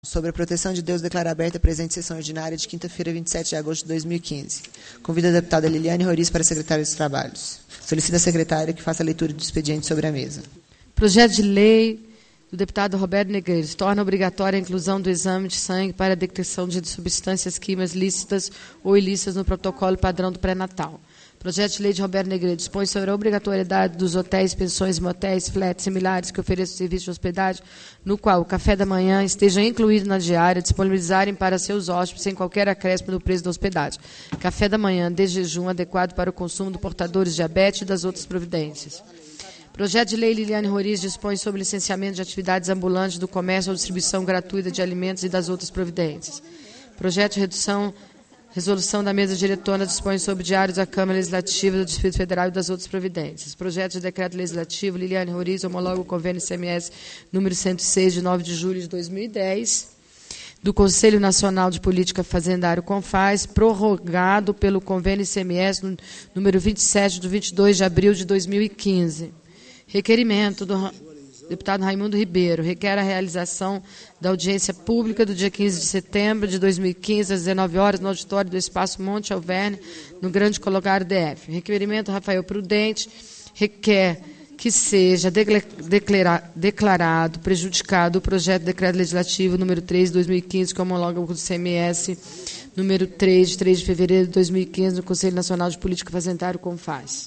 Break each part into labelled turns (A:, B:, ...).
A: Sobre a proteção de Deus, declara aberta a presente sessão ordinária de quinta-feira, 27 de agosto de 2015. Convido a deputada Liliane Roriz para a secretária dos Trabalhos. Solicita a secretária que faça a leitura do expediente sobre a mesa.
B: Projeto de lei do deputado Roberto Negreiros torna obrigatória a inclusão do exame de sangue para a detecção de substâncias químicas lícitas ou ilícitas no protocolo padrão do pré-natal. Projeto de lei de Roberto Negreiros dispõe sobre a obrigatoriedade dos hotéis, pensões, motéis, flats similares que ofereçam serviço de hospedagem, no qual o café da manhã esteja incluído na diária, disponibilizarem para seus hóspedes sem qualquer acréscimo no preço da hospedagem. Café da manhã de jejum adequado para o consumo do portadores de diabetes e das outras providências. Projeto de lei Liliane Roriz dispõe sobre o licenciamento de atividades ambulantes do comércio ou distribuição gratuita de alimentos e das outras providências. Projeto de resolução da mesa diretora dispõe sobre diários da Câmara Legislativa do Distrito Federal e das outras providências. Projeto de decreto legislativo Liliane Roriz homologa o convênio ICMS número 106, de 9 de julho de 2010, do Conselho Nacional de Política Fazendário CONFAS, prorrogado pelo convênio ICMS número 27, de 22 de abril de 2015. Requerimento do deputado Raimundo Ribeiro. Requer a realização da audiência pública do dia 15 de setembro de 2015, às 19 horas, no auditório do Espaço Monte Alverne, no Grande Colorado DF. Requerimento Rafael Prudente. Requer que seja declarado prejudicado o projeto de decreto legislativo número 3 de 2015, que homologa o CMS número 3, de 3 de fevereiro de 2015, no Conselho Nacional de Política Fazendário CONFAS.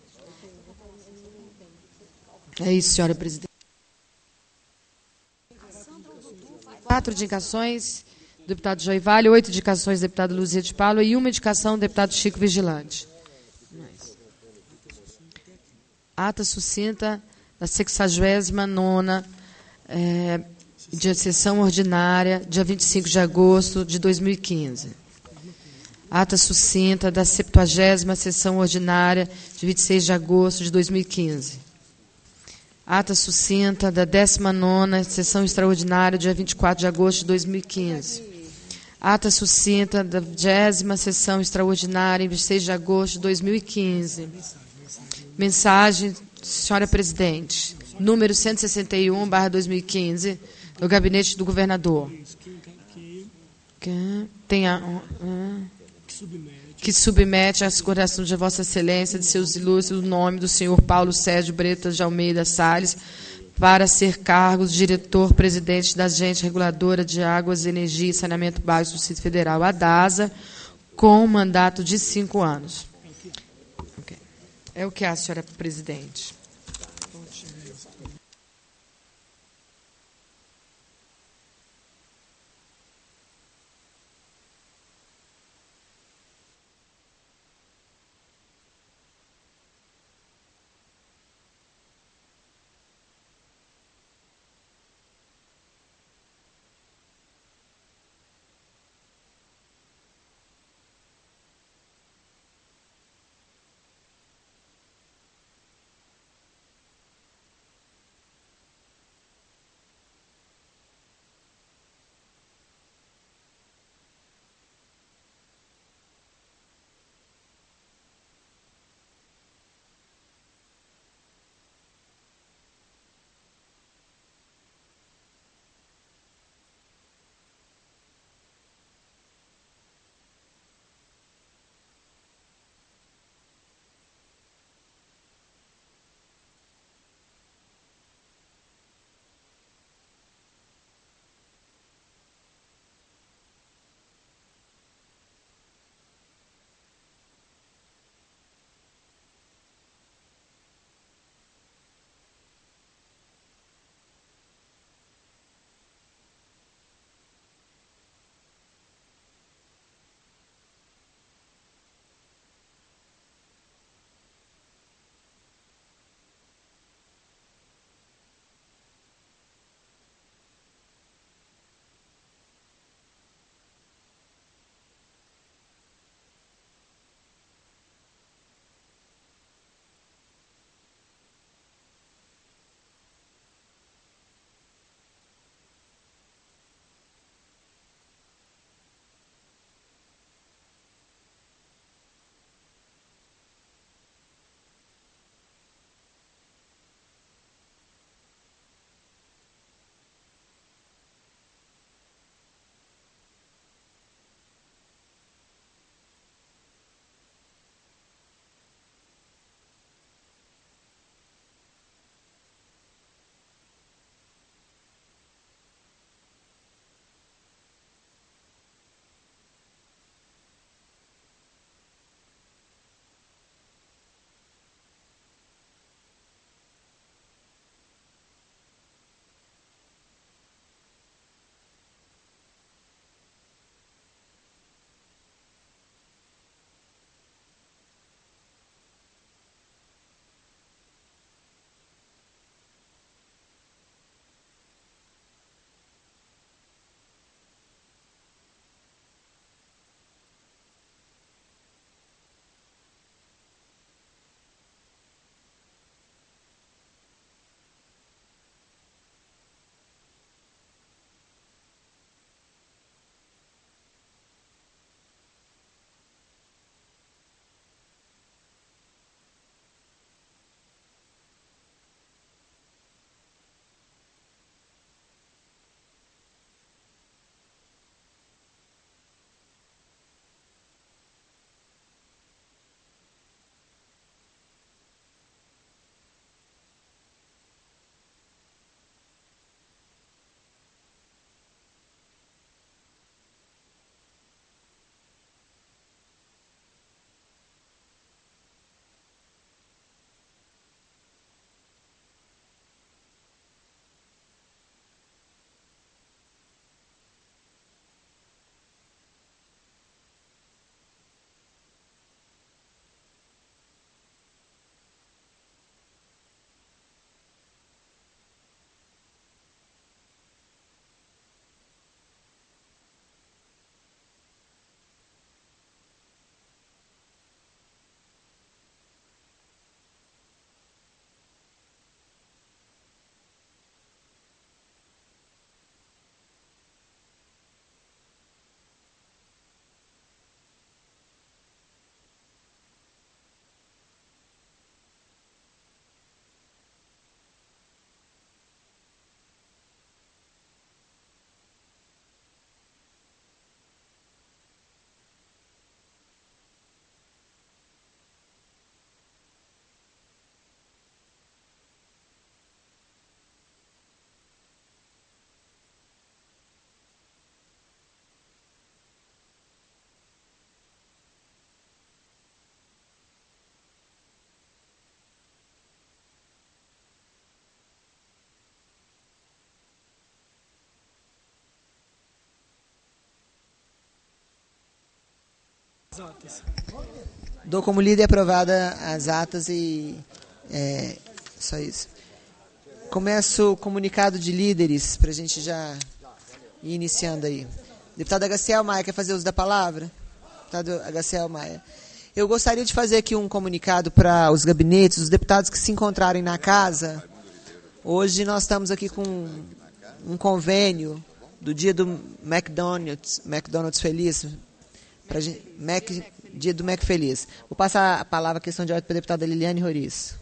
B: É isso, senhora presidente. 4 indicações, deputado Joivale, 8 indicações, deputado Luzia de Paula, e 1 indicação, deputado Chico Vigilante. Ata sucinta da 69ª de sessão ordinária, dia 25 de agosto de 2015. Ata sucinta da 70ª sessão ordinária, de 26 de agosto de 2015. Ata sucinta da 19ª sessão extraordinária, dia 24 de agosto de 2015. Ata sucinta da 20ª sessão extraordinária, em 26 de agosto de 2015. Mensagem, senhora presidente, número 161/2015, do gabinete do governador. Que submete à consideração de Vossa Excelência de seus ilustres o nome do senhor Paulo Sérgio Bretas de Almeida Salles para ser cargo de diretor-presidente da Agência Reguladora de Águas, Energia e Saneamento Básico do Distrito Federal, a DASA, com um mandato de 5 anos. Okay. É o que há, senhora presidente.
A: Dou como lida e aprovada as atas e só isso. Começo o comunicado de líderes, para a gente já ir iniciando aí. Deputado Agaciel Maia, quer fazer uso da palavra? Deputado Agaciel Maia. Eu gostaria de fazer aqui um comunicado para os gabinetes, os deputados que se encontrarem na casa. Hoje nós estamos aqui com um convênio do dia do McDonald's Feliz, dia do Mac Feliz. Vou passar a palavra, questão de ordem, para a deputada Liliane Roriz.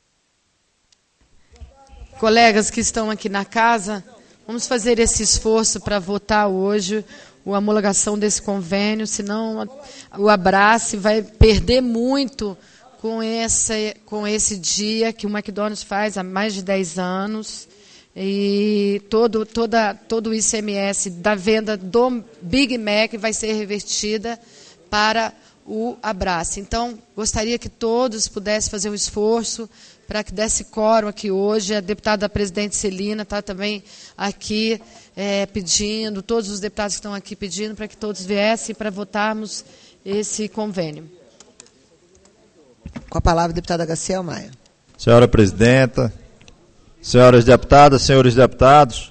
B: Colegas que estão aqui na casa, vamos fazer esse esforço para votar hoje a homologação desse convênio, senão o Abrace vai perder muito com esse dia que o McDonald's faz há mais de 10 anos. E todo o ICMS da venda do Big Mac vai ser revertida para o Abrace. Então, gostaria que todos pudessem fazer um esforço para que desse quórum aqui hoje. A deputada presidente Celina está também aqui pedindo, todos os deputados que estão aqui pedindo para que todos viessem para votarmos esse convênio.
A: Com a palavra, deputada Agaciel Maia.
C: Senhora presidenta, senhoras deputadas, senhores deputados,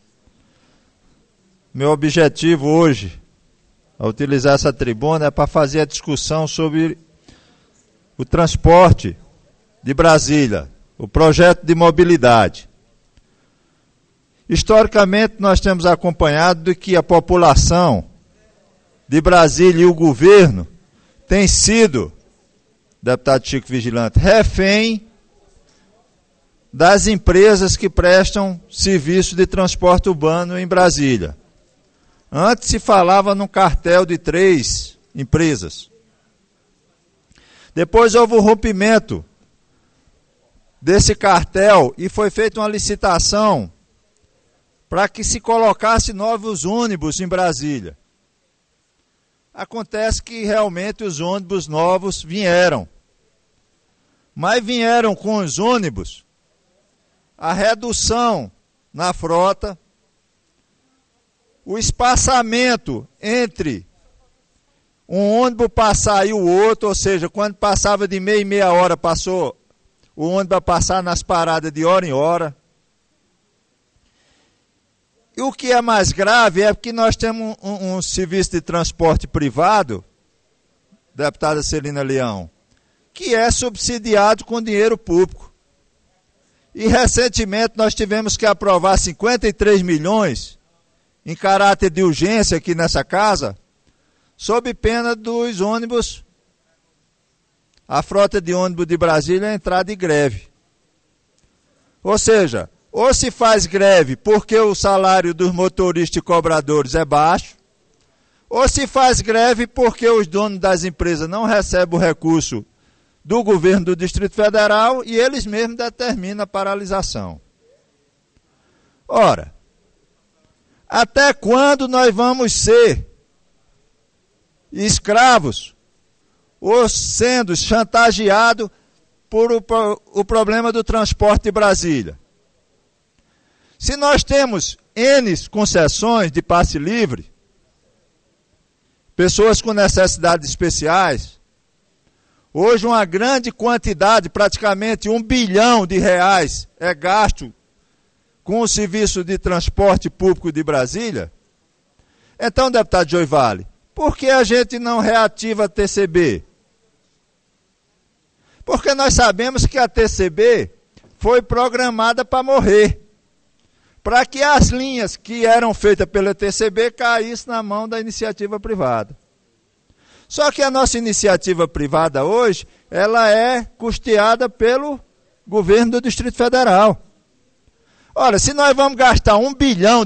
C: meu objetivo hoje, ao utilizar essa tribuna, é para fazer a discussão sobre o transporte de Brasília, o projeto de mobilidade. Historicamente, nós temos acompanhado de que a população de Brasília e o governo tem sido, deputado Chico Vigilante, refém das empresas que prestam serviço de transporte urbano em Brasília. Antes se falava num cartel de 3 empresas. Depois houve o rompimento desse cartel e foi feita uma licitação para que se colocasse novos ônibus em Brasília. Acontece que realmente os ônibus novos vieram. Mas vieram com os ônibus a redução na frota, o espaçamento entre um ônibus passar e o outro, ou seja, quando passava de meia em meia hora, passou o ônibus a passar nas paradas de hora em hora. E o que é mais grave é que nós temos um serviço de transporte privado, deputada Celina Leão, que é subsidiado com dinheiro público. E recentemente nós tivemos que aprovar 53 milhões em caráter de urgência aqui nessa casa, sob pena dos ônibus, a frota de ônibus de Brasília entrar de greve. Ou seja, ou se faz greve porque o salário dos motoristas e cobradores é baixo, ou se faz greve porque os donos das empresas não recebem o recurso do governo do Distrito Federal e eles mesmos determinam a paralisação. Ora, até quando nós vamos ser escravos ou sendo chantageados por o problema do transporte de Brasília? Se nós temos N concessões de passe livre, pessoas com necessidades especiais, hoje uma grande quantidade, praticamente R$1 bilhão é gasto com o serviço de transporte público de Brasília. Então, deputado Joy Vale, por que a gente não reativa a TCB? Porque nós sabemos que a TCB foi programada para morrer, para que as linhas que eram feitas pela TCB caíssem na mão da iniciativa privada. Só que a nossa iniciativa privada hoje, ela é custeada pelo governo do Distrito Federal. Ora, se nós vamos gastar R$1 bilhão,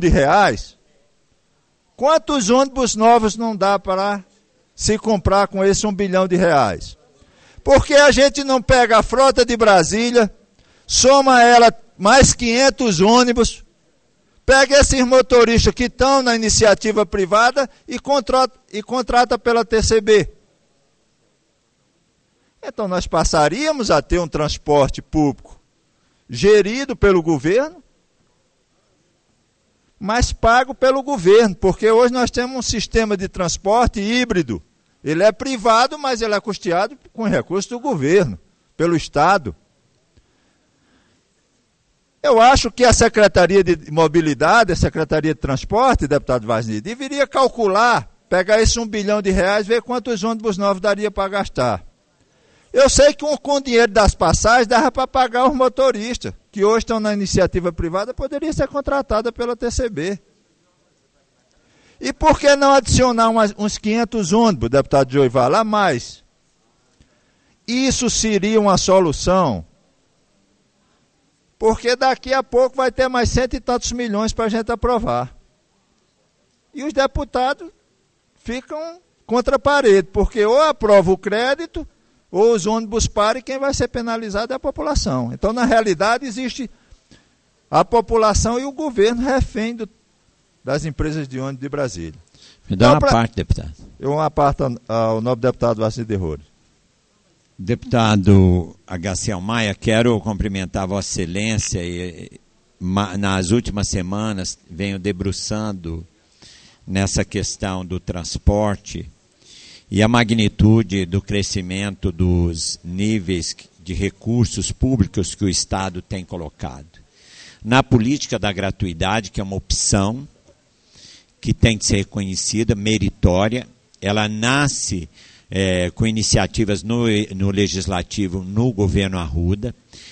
C: quantos ônibus novos não dá para se comprar com esse R$1 bilhão? Por que a gente não pega a frota de Brasília, soma ela mais 500 ônibus, pega esses motoristas que estão na iniciativa privada e contrata pela TCB. Então nós passaríamos a ter um transporte público gerido pelo governo, mas pago pelo governo, porque hoje nós temos um sistema de transporte híbrido. Ele é privado, mas ele é custeado com recursos do governo, pelo Estado. Eu acho que a Secretaria de Mobilidade, a Secretaria de Transporte, deputado Vasni, deveria calcular, pegar esse R$1 bilhão, ver quantos ônibus novos daria para gastar. Eu sei que com o dinheiro das passagens dava para pagar os motoristas, que hoje estão na iniciativa privada, poderia ser contratada pela TCB. E por que não adicionar uns 500 ônibus, deputado Joival, a mais? Isso seria uma solução, porque daqui a pouco vai ter mais 100 e tantos milhões para a gente aprovar. E os deputados ficam contra a parede, porque ou aprova o crédito, ou os ônibus param e quem vai ser penalizado é a população. Então, na realidade, existe a população e o governo refém das empresas de ônibus de Brasília.
D: Me dá uma parte, deputado.
C: Uma parte ao nobre deputado Vasni de Rores.
D: Deputado Agaciel Maia, quero cumprimentar Vossa Excelência e nas últimas semanas venho debruçando nessa questão do transporte e a magnitude do crescimento dos níveis de recursos públicos que o Estado tem colocado. Na política da gratuidade, que é uma opção que tem que ser reconhecida, meritória, ela nasce com iniciativas no Legislativo, no governo Arruda.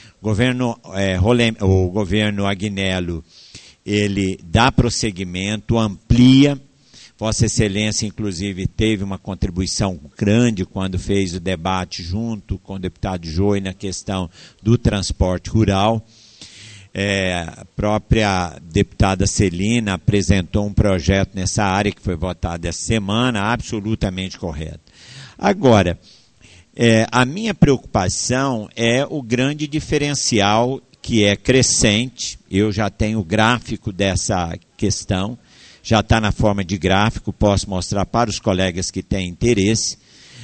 D: O governo Agnello, ele dá prosseguimento, amplia. Vossa Excelência, inclusive, teve uma contribuição grande quando fez o debate junto com o deputado Joy na questão do transporte rural. A própria deputada Celina apresentou um projeto nessa área que foi votado essa semana, absolutamente correto. Agora, a minha preocupação é o grande diferencial que é crescente. Eu já tenho o gráfico dessa questão, já está na forma de gráfico, posso mostrar para os colegas que têm interesse.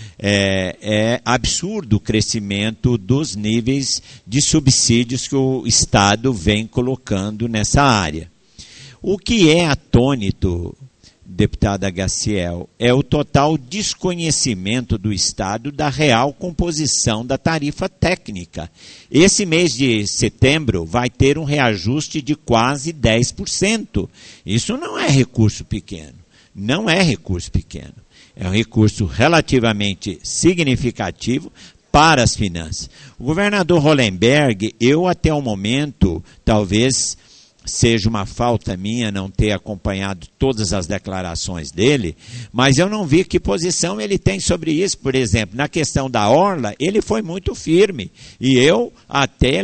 D: É absurdo o crescimento dos níveis de subsídios que o Estado vem colocando nessa área. O que é atônito, deputada Agaciel, é o total desconhecimento do Estado da real composição da tarifa técnica. Esse mês de setembro vai ter um reajuste de quase 10%. Isso não é recurso pequeno. Não é recurso pequeno. É um recurso relativamente significativo para as finanças. O governador Hollenberg, eu até o momento, talvez seja uma falta minha não ter acompanhado todas as declarações dele, mas eu não vi que posição ele tem sobre isso. Por exemplo, na questão da orla, ele foi muito firme, e eu até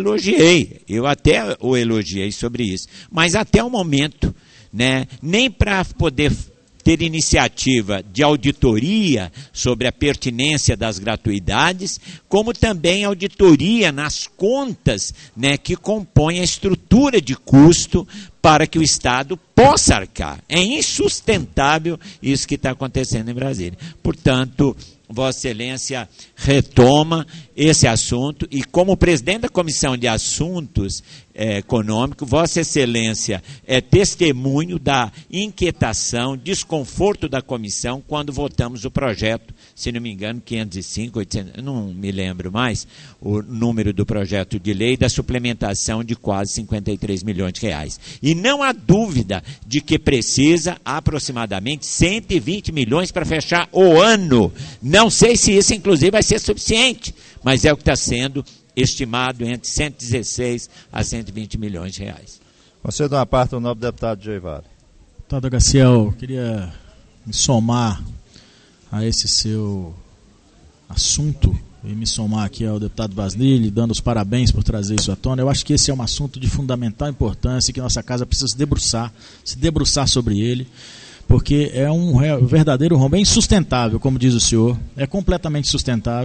D: o elogiei sobre isso. Mas até o momento, né, nem para poder ter iniciativa de auditoria sobre a pertinência das gratuidades, como também auditoria nas contas, né, que compõem a estrutura de custo para que o Estado possa arcar. É insustentável isso que está acontecendo em Brasília. Portanto, Vossa Excelência retoma esse assunto e, como presidente da Comissão de Assuntos Econômicos, Vossa Excelência é testemunho da inquietação, desconforto da comissão quando votamos o projeto, se não me engano, 505, 800, não me lembro mais, o número do projeto de lei da suplementação de quase 53 milhões de reais. E não há dúvida de que precisa aproximadamente 120 milhões para fechar o ano. Não sei se isso, inclusive, vai ser suficiente, mas é o que está sendo estimado entre 116 a 120 milhões de reais.
C: Você dá uma parte ao nobre deputado Joival.
E: Deputado Agaciel, queria me somar a esse seu assunto e me somar aqui ao deputado Vasni, dando os parabéns por trazer isso à tona. Eu acho que esse é um assunto de fundamental importância e que nossa casa precisa se debruçar sobre ele, porque é um verdadeiro rombo, é insustentável, como diz o senhor, é completamente sustentável.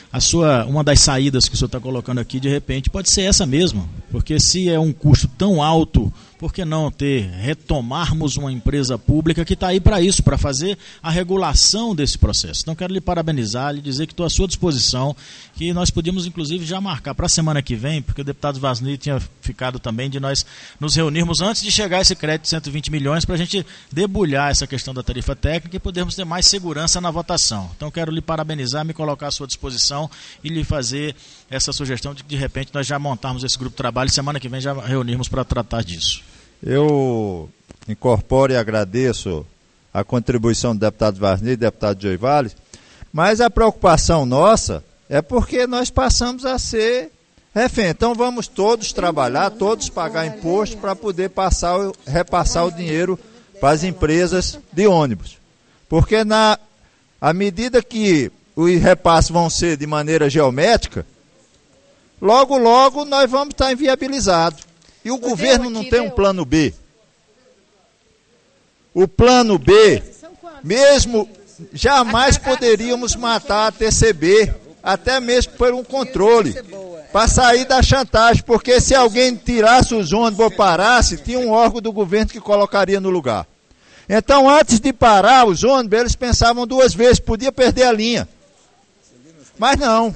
E: uma das saídas que o senhor está colocando aqui, de repente, pode ser essa mesmo, porque se é um custo tão alto, por que não retomarmos uma empresa pública que está aí para isso, para fazer a regulação desse processo? Então, quero lhe parabenizar, lhe dizer que estou à sua disposição, que nós podíamos, inclusive, já marcar para a semana que vem, porque o deputado Vasnilho tinha ficado também de nós nos reunirmos antes de chegar esse crédito de 120 milhões para a gente debulhar essa questão da tarifa técnica e podermos ter mais segurança na votação. Então, quero lhe parabenizar, me colocar à sua disposição e lhe fazer essa sugestão de repente, nós já montarmos esse grupo de trabalho e semana que vem já reunirmos para tratar disso.
C: Eu incorporo e agradeço a contribuição do deputado Vasnilho e do deputado Joey Valles, mas a preocupação nossa é porque nós passamos a ser refém. Então vamos todos trabalhar, todos pagar imposto para poder repassar o dinheiro para as empresas de ônibus. Porque à medida que os repasses vão ser de maneira geométrica, logo, logo nós vamos estar inviabilizados. E o governo não tem um plano B. O plano B, mesmo, jamais poderíamos matar a TCB, até mesmo por um controle, para sair da chantagem, porque se alguém tirasse os ônibus ou parasse, tinha um órgão do governo que colocaria no lugar. Então, antes de parar os ônibus, eles pensavam duas vezes, podia perder a linha. Mas não.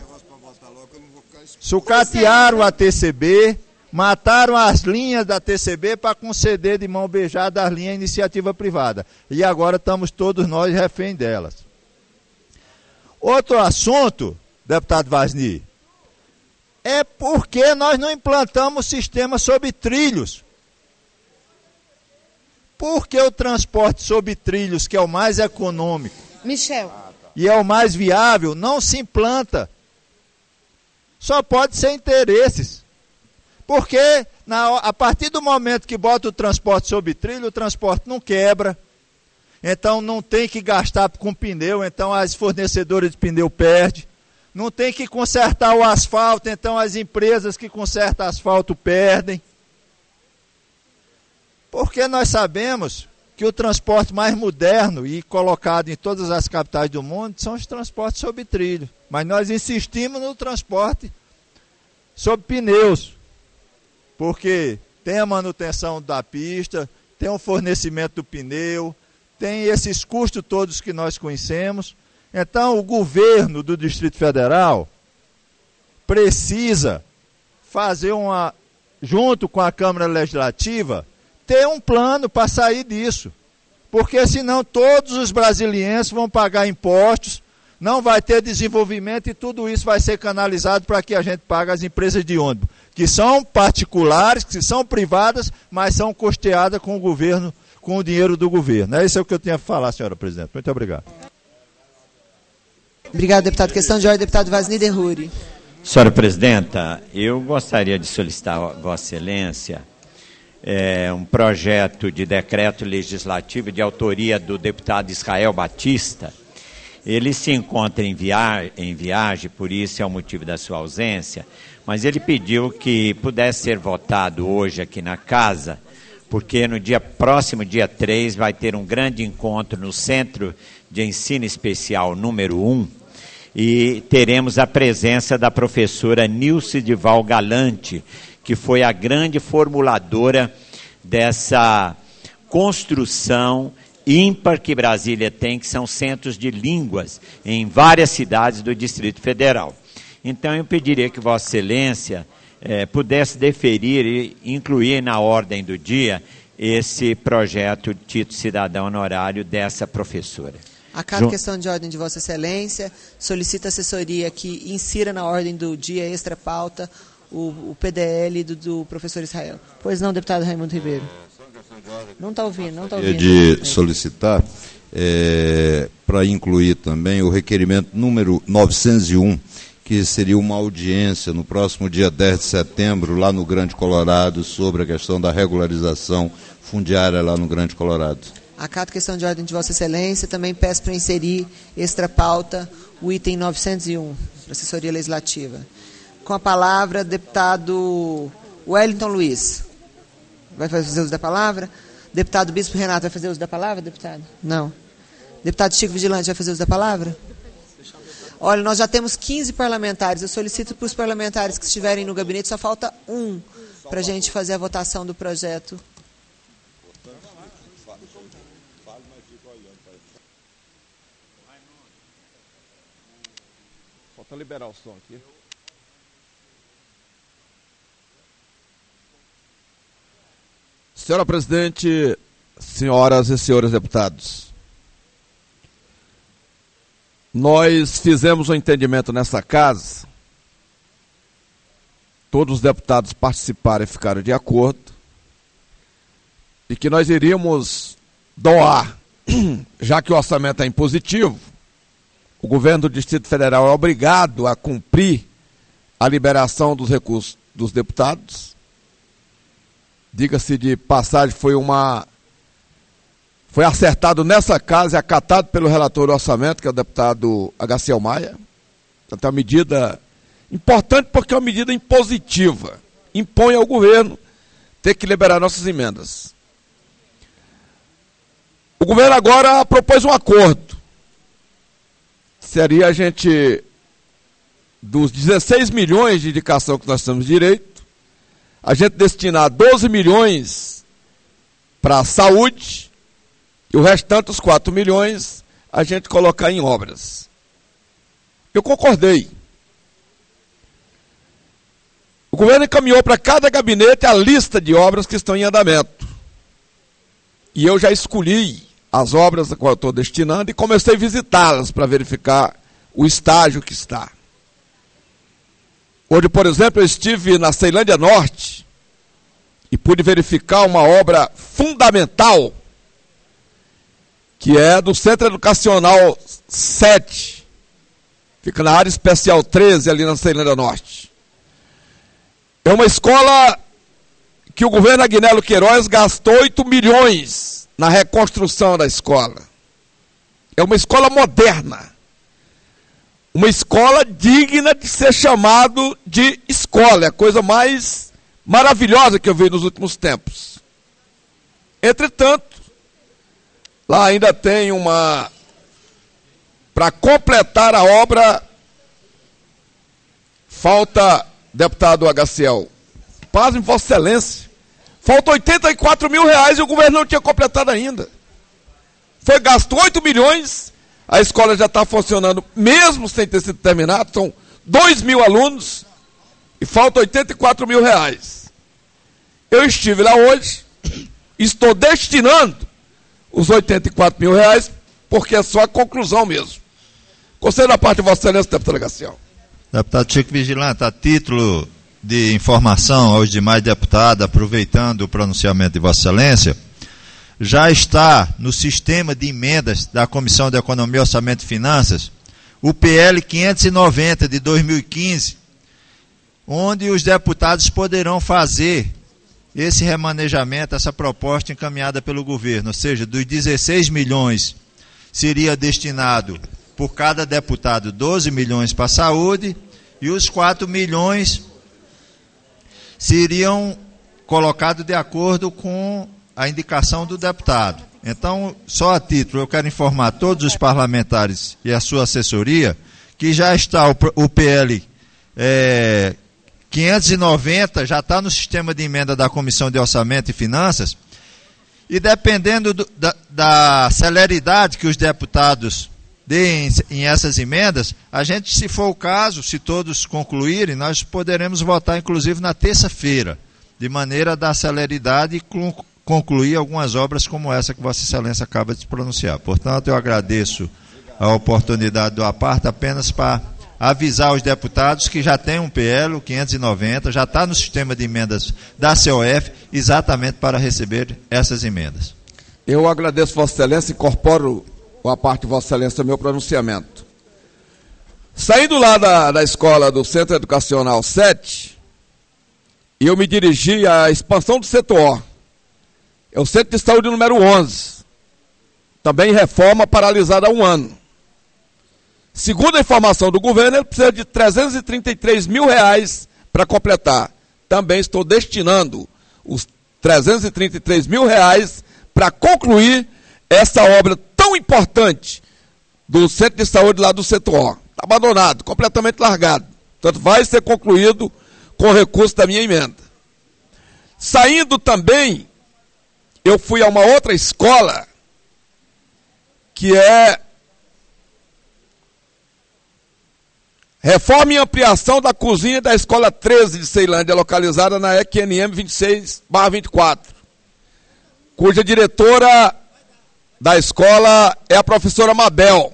C: Sucatearam a TCB, mataram as linhas da TCB para conceder de mão beijada as linhas iniciativa privada. E agora estamos todos nós refém delas. Outro assunto, deputado Vasnilho, é porque nós não implantamos sistema sobre trilhos. Porque o transporte sobre trilhos, que é o mais econômico, e é o mais viável, não se implanta. Só pode ser interesses. Porque a partir do momento que bota o transporte sobre trilho, o transporte não quebra. Então não tem que gastar com pneu, então as fornecedoras de pneu perdem. Não tem que consertar o asfalto, então as empresas que consertam asfalto perdem. Porque nós sabemos que o transporte mais moderno e colocado em todas as capitais do mundo são os transportes sobre trilho. Mas nós insistimos no transporte sobre pneus. Porque tem a manutenção da pista, tem o fornecimento do pneu, tem esses custos todos que nós conhecemos. Então, o governo do Distrito Federal precisa fazer junto com a Câmara Legislativa, ter um plano para sair disso. Porque senão todos os brasilienses vão pagar impostos, não vai ter desenvolvimento e tudo isso vai ser canalizado para que a gente pague as empresas de ônibus, que são particulares, que são privadas, mas são custeadas com o governo, com o dinheiro do governo. É isso o que eu tinha a falar, senhora presidente. Muito obrigado.
A: Obrigado, deputado. Questão de ordem, deputado Vasnilho Derruri.
D: Senhora presidenta, eu gostaria de solicitar a Vossa Excelência um projeto de decreto legislativo de autoria do deputado Israel Batista. Ele se encontra em viagem, por isso é o motivo da sua ausência, mas ele pediu que pudesse ser votado hoje aqui na casa, porque no próximo dia 3 vai ter um grande encontro no Centro de Ensino Especial número 1 e teremos a presença da professora Nilce de Val Galante, que foi a grande formuladora dessa construção ímpar que Brasília tem, que são centros de línguas em várias cidades do Distrito Federal. Então, eu pediria que Vossa Excelência pudesse deferir e incluir na ordem do dia esse projeto de título cidadão honorário dessa professora.
A: Acato questão de ordem de Vossa Excelência, solicita assessoria que insira na ordem do dia extra pauta o PDL do professor Israel. Pois não, deputado Raimundo Ribeiro. Não está ouvindo, não está ouvindo.
F: De solicitar para incluir também o requerimento número 901, que seria uma audiência no próximo dia 10 de setembro, lá no Grande Colorado, sobre a questão da regularização fundiária lá no Grande Colorado.
A: Acato questão de ordem de Vossa Excelência, também peço para inserir extra pauta o item 901, para assessoria legislativa. Com a palavra, deputado Wellington Luiz. Vai fazer uso da palavra? Deputado Bispo Renato vai fazer uso da palavra, deputado? Não. Deputado Chico Vigilante vai fazer uso da palavra? Olha, nós já temos 15 parlamentares. Eu solicito para os parlamentares que estiverem no gabinete, só falta um para a gente fazer a votação do projeto.
G: Falta liberar o som aqui. Senhora presidente, senhoras e senhores deputados, nós fizemos um entendimento nessa casa, todos os deputados participaram e ficaram de acordo, e que nós iríamos doar, já que o orçamento é impositivo, o governo do Distrito Federal é obrigado a cumprir a liberação dos recursos dos deputados. Diga-se de passagem, foi acertado nessa casa e acatado pelo relator do orçamento, que é o deputado Agaciel Maia. Portanto, é uma medida importante porque é uma medida impositiva. Impõe ao governo ter que liberar nossas emendas. O governo agora propôs um acordo. Seria a gente, dos 16 milhões de indicação que nós temos direito, a gente destinar 12 milhões para a saúde e o restante, os 4 milhões, a gente colocar em obras. Eu concordei. O governo encaminhou para cada gabinete a lista de obras que estão em andamento. E eu já escolhi as obras a qual eu estou destinando e comecei a visitá-las para verificar o estágio que está. Hoje, por exemplo, eu estive na Ceilândia Norte e pude verificar uma obra fundamental, que é do Centro Educacional 7, fica na área especial 13, ali na Ceilândia Norte. É uma escola que o governo Agnello Queiroz gastou 8 milhões na reconstrução da escola. É uma escola moderna. Uma escola digna de ser chamado de escola. É a coisa mais maravilhosa que eu vi nos últimos tempos. Entretanto, lá ainda tem para completar a obra, falta, deputado Agaciel, pasme Vossa Excelência, falta 84 mil reais e o governo não tinha completado ainda. Foi gasto 8 milhões, a escola já está funcionando, mesmo sem ter sido terminado, são 2 mil alunos e falta 84 mil reais. Eu estive lá hoje, estou destinando os 84 mil reais, porque é só a conclusão mesmo. Conselho da parte de Vossa Excelência, deputado Agaciel.
C: Deputado Chico Vigilante, a título de informação aos demais deputados, aproveitando o pronunciamento de Vossa Excelência, já está no sistema de emendas da Comissão de Economia, Orçamento e Finanças, o PL 590 de 2015, onde os deputados poderão fazer esse remanejamento, essa proposta encaminhada pelo governo, ou seja, dos 16 milhões seria destinado por cada deputado 12 milhões para a saúde e os 4 milhões seriam colocados de acordo com a indicação do deputado. Então, só a título, eu quero informar todos os parlamentares e a sua assessoria que já está o PL 590, já está no sistema de emenda da Comissão de Orçamento e Finanças, e dependendo da celeridade que os deputados deem em essas emendas, a gente, se for o caso, se todos concluírem, nós poderemos votar, inclusive, na terça-feira, de maneira a dar celeridade e concluir algumas obras como essa que Vossa Excelência acaba de se pronunciar. Portanto, eu agradeço a oportunidade do aparta apenas para avisar os deputados que já tem um PL, o 590, já está no sistema de emendas da COF, exatamente para receber essas emendas.
G: Eu agradeço Vossa Excelência, incorporo a parte de Vossa Excelência ao meu pronunciamento. Saindo lá da escola do Centro Educacional 7, eu me dirigi à expansão do setor. É o Centro de Saúde número 11. Também reforma paralisada há 1 ano. Segundo a informação do governo, ele precisa de 333 mil reais para completar. Também estou destinando os 333 mil reais para concluir essa obra tão importante do Centro de Saúde lá do setor. abandonado, completamente largado. Portanto, vai ser concluído com o recurso da minha emenda. Saindo também, eu fui a uma outra escola, que é reforma e ampliação da cozinha da Escola 13 de Ceilândia, localizada na EQNM 26/24, cuja diretora da escola é a professora Mabel.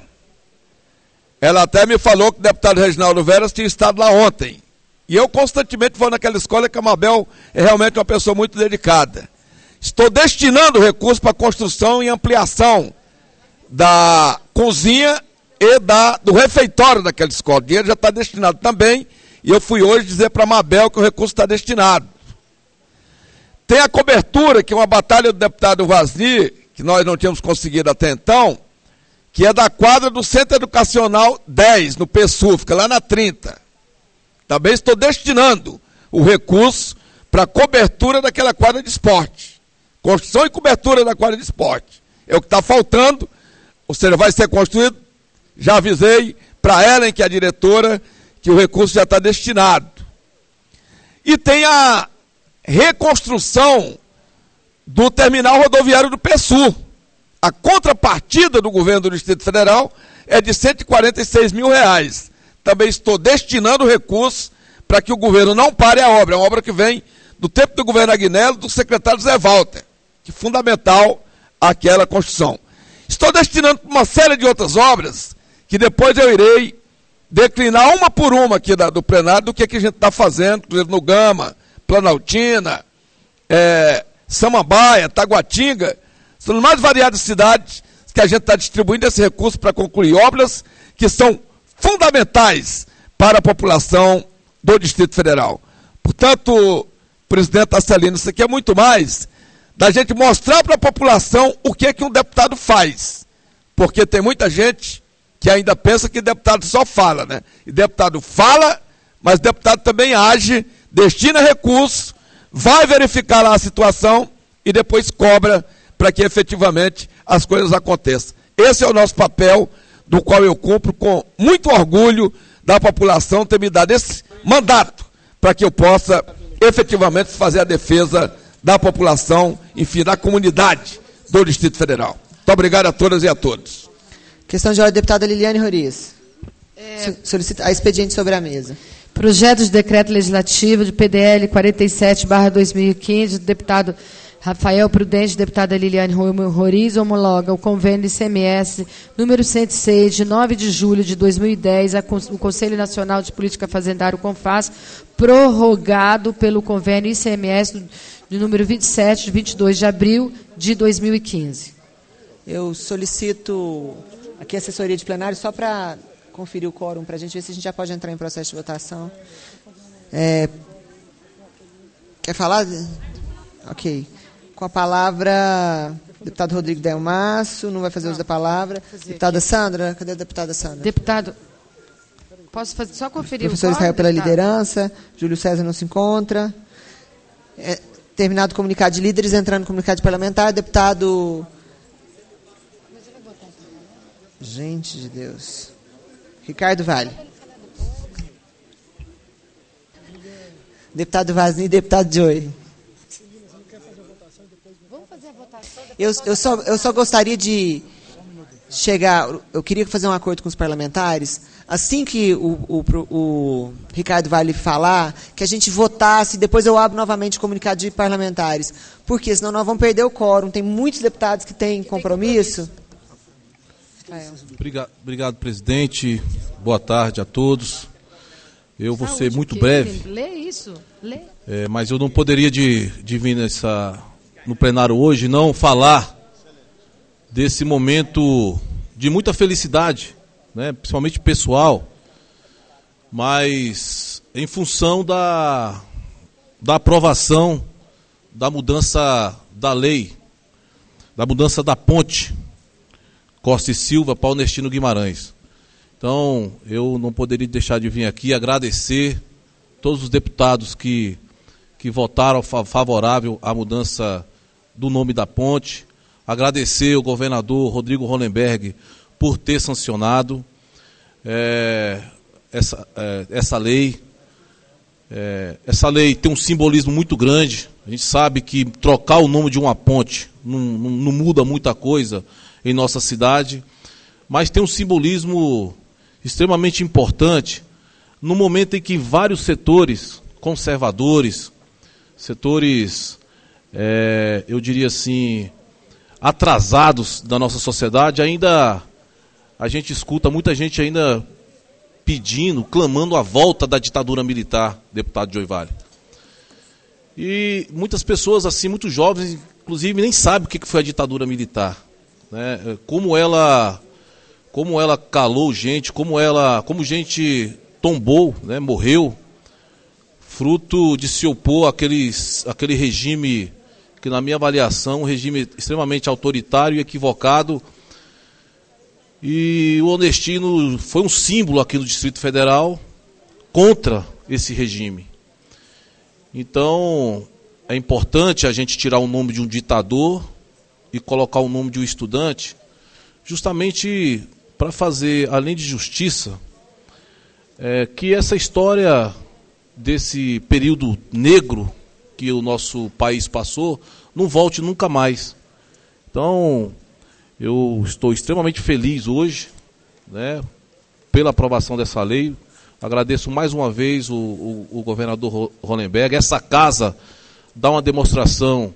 G: Ela até me falou que o deputado Reginaldo Veras tinha estado lá ontem. E eu constantemente vou naquela escola, que a Mabel é realmente uma pessoa muito dedicada. Estou destinando recursos para a construção e ampliação da cozinha e do refeitório daquela escola. O dinheiro já está destinado também, e eu fui hoje dizer para a Mabel que o recurso está destinado. Tem a cobertura, que é uma batalha do deputado Vasni, que nós não tínhamos conseguido até então, que é da quadra do Centro Educacional 10, no PSU, fica lá na 30. Também estou destinando o recurso para a cobertura daquela quadra de esporte. Construção e cobertura da quadra de esporte. É o que está faltando, ou seja, vai ser construído. Já avisei para a Ellen, que é a diretora, que o recurso já está destinado. E tem a reconstrução do terminal rodoviário do PSU. A contrapartida do governo do Distrito Federal é de R$146 mil. Também estou destinando recursos para que o governo não pare a obra. É uma obra que vem do tempo do governo Agnello, do secretário Zé Walter, que é fundamental aquela construção. Estou destinando uma série de outras obras, que depois eu irei declinar uma por uma aqui do plenário, do que a gente está fazendo, inclusive no Gama, Planaltina, Samambaia, Taguatinga. São as mais variadas cidades que a gente está distribuindo esse recurso para concluir obras que são fundamentais para a população do Distrito Federal. Portanto, presidente Asselino, isso aqui é muito mais da gente mostrar para a população o que um deputado faz. Porque tem muita gente que ainda pensa que deputado só fala, né? E deputado fala, mas deputado também age, destina recursos, vai verificar lá a situação e depois cobra para que efetivamente as coisas aconteçam. Esse é o nosso papel, do qual eu cumpro com muito orgulho da população ter me dado esse mandato, para que eu possa efetivamente fazer a defesa da população, enfim, da comunidade do Distrito Federal. Muito obrigado a todas e a todos.
A: Questão de ordem, deputada Liliane Roriz. Solicita a expediente sobre a mesa.
B: Projeto de decreto legislativo de PDL 47/2015, do deputado Rafael Prudente, deputada Liliane Roriz, homologa o convênio ICMS número 106, de 9 de julho de 2010, o Conselho Nacional de Política Fazendária, o CONFAS, prorrogado pelo convênio ICMS de número 27, de 22 de abril de 2015.
A: Eu solicito aqui a assessoria de plenário só para conferir o quórum, para a gente ver se a gente já pode entrar em processo de votação. Quer falar? Ok. Com a palavra, deputado Rodrigo Delmasso, não vai fazer uso da palavra. Deputada Sandra, cadê a deputada Sandra?
B: Deputado, posso fazer, só conferir o
A: professor Israel pela liderança, Júlio César não se encontra. Terminado o comunicado de líderes, entrando no comunicado de parlamentar, deputado... Gente de Deus. Ricardo Vale. Deputado Vasni e deputado Joey. Eu só gostaria de chegar... Eu queria fazer um acordo com os parlamentares. Assim que o Ricardo Vale falar, que a gente votasse, depois eu abro novamente o comunicado de parlamentares. Porque senão nós vamos perder o quórum. Tem muitos deputados que têm compromisso.
H: Obrigado, presidente. Boa tarde a todos. Eu vou ser muito breve.
B: Lê isso. Lê.
H: Mas eu não poderia de vir no plenário hoje não falar desse momento de muita felicidade, né, principalmente pessoal, mas em função da aprovação da mudança da lei, da mudança da ponte Costa e Silva para Ernestino Guimarães. Então, eu não poderia deixar de vir aqui agradecer todos os deputados que votaram favorável à mudança do nome da ponte, agradecer ao governador Rodrigo Hollenberg por ter sancionado. essa lei. Essa lei tem um simbolismo muito grande. A gente sabe que trocar o nome de uma ponte não muda muita coisa em nossa cidade, mas tem um simbolismo extremamente importante no momento em que vários setores conservadores, setores, eu diria assim, atrasados da nossa sociedade, ainda a gente escuta muita gente ainda pedindo, clamando a volta da ditadura militar, deputado Joy Vale. E muitas pessoas, assim, muito jovens, inclusive, nem sabem o que foi a ditadura militar, né? Como ela calou gente, como gente tombou, né, morreu, fruto de se opor àquele regime que, na minha avaliação, um regime extremamente autoritário e equivocado. E o Ernestino foi um símbolo aqui no Distrito Federal contra esse regime. Então, é importante a gente tirar o nome de um ditador e colocar o nome de um estudante, justamente para fazer, além de justiça, que essa história desse período negro que o nosso país passou não volte nunca mais. Então, eu estou extremamente feliz hoje, né, pela aprovação dessa lei. Agradeço mais uma vez o governador Hollenberg. Essa casa dá uma demonstração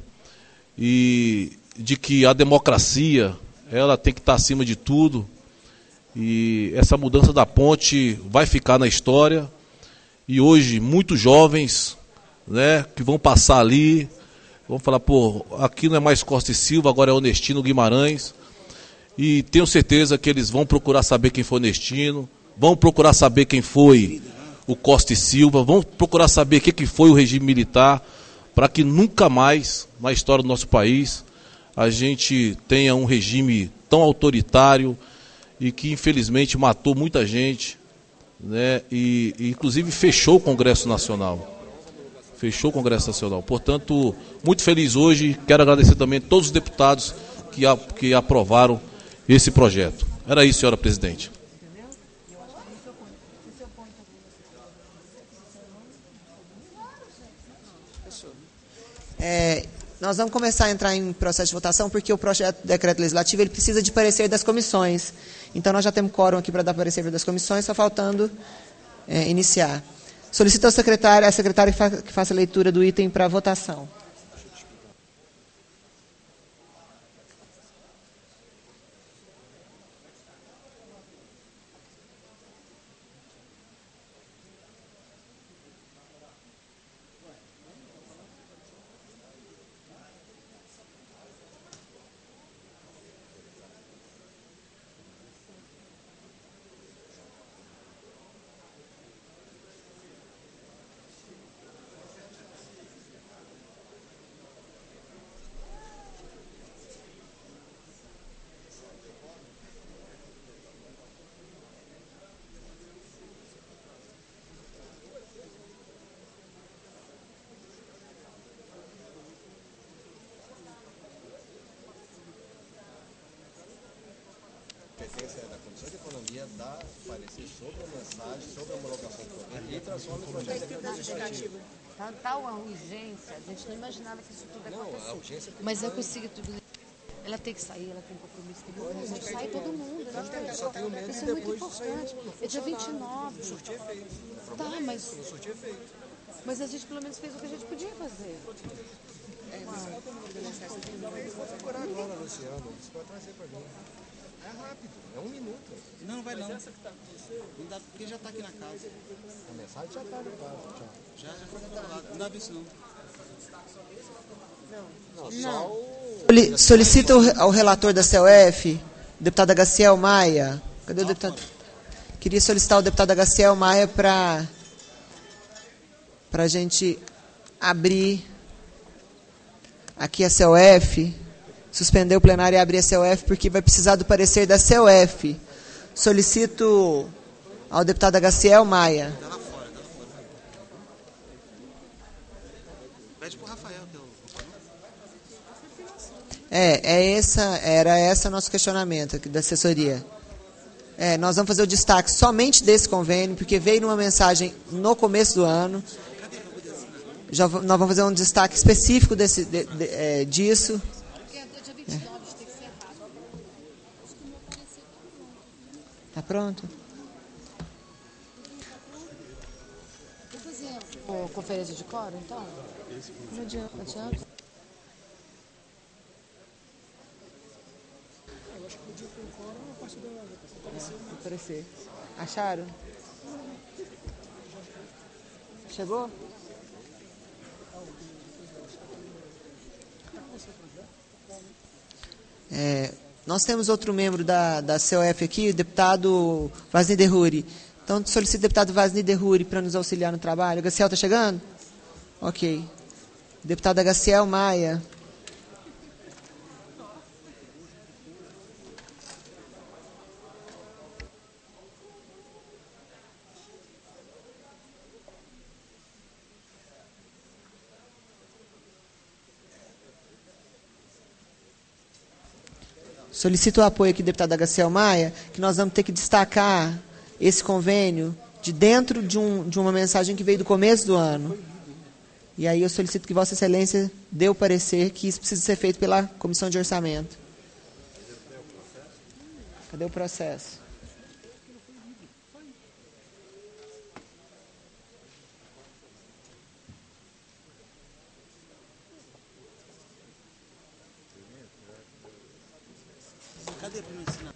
H: de que a democracia ela tem que estar acima de tudo. E essa mudança da ponte vai ficar na história. E hoje, muitos jovens, né, que vão passar ali, vão falar, pô, aqui não é mais Costa e Silva, agora é Ernestino Guimarães. E tenho certeza que eles vão procurar saber quem foi Ernestino, vão procurar saber quem foi o Costa e Silva, vão procurar saber o que foi o regime militar, para que nunca mais, na história do nosso país, a gente tenha um regime tão autoritário e que infelizmente matou muita gente, né, e inclusive fechou o Congresso Nacional. Fechou o Congresso Nacional. Portanto, muito feliz hoje. Quero agradecer também a todos os deputados que aprovaram esse projeto. Era isso, senhora presidente.
A: Nós vamos começar a entrar em processo de votação, porque o projeto de decreto legislativo ele precisa de parecer das comissões. Então, nós já temos quórum aqui para dar parecer das comissões, só faltando iniciar. Solicito ao secretário, a secretária que faça a leitura do item para votação.
I: Da Comissão de Economia dá parecer sobre a mensagem, sobre a homologação do governo e transforma em projeto legislativo.
B: Tal a urgência, a gente não imaginava que isso tudo ia acontecer.
I: A urgência tem
B: mas eu consigo tudo. Ela tem que sair, ela tem compromisso, tem que sai todo mundo.
I: só tem um mês
B: Isso
I: e
B: é muito
I: depois
B: importante. É dia 29.
I: surtir efeito.
B: Tá, mas
I: Surtir efeito.
B: a gente pelo menos fez o que a gente podia fazer.
I: Vou procurar agora, Luciano. Você vai trazer para mim. É rápido, é 1 minuto.
J: Não vai não. Não dá, porque já está aqui na casa.
I: A mensagem já está no caso.
J: Já foi controlado. Não dá pra isso não.
A: Não. Solicito ao relator da CELF, deputado Agaciel Maia. Cadê o deputado? Queria solicitar ao deputado Agaciel Maia para a gente abrir aqui a CELF, suspender o plenário e abrir a CELF, porque vai precisar do parecer da CELF. Solicito ao deputado Agaciel Maia.
J: Dá lá fora. Pede pro Rafael.
A: Era esse nosso questionamento aqui da assessoria. Nós vamos fazer o destaque somente desse convênio, porque veio numa mensagem no começo do ano. Nós vamos fazer um destaque específico disso. Tá pronto?
B: Conferência de coro, então? Não adianta.
A: Aparecer. Acharam? Chegou? Nós temos outro membro da COF aqui, o deputado Vasni Derruri. Então, solicito o deputado Vasni Derruri para nos auxiliar no trabalho. O Gaciel está chegando? Ok. Deputada Gaciel Maia. Solicito o apoio aqui, deputada Gaciel Maia, que nós vamos ter que destacar esse convênio de dentro de uma mensagem que veio do começo do ano. E aí eu solicito que Vossa Excelência dê o parecer que isso precisa ser feito pela Comissão de Orçamento. Cadê o processo?
J: Cadê para me ensinar?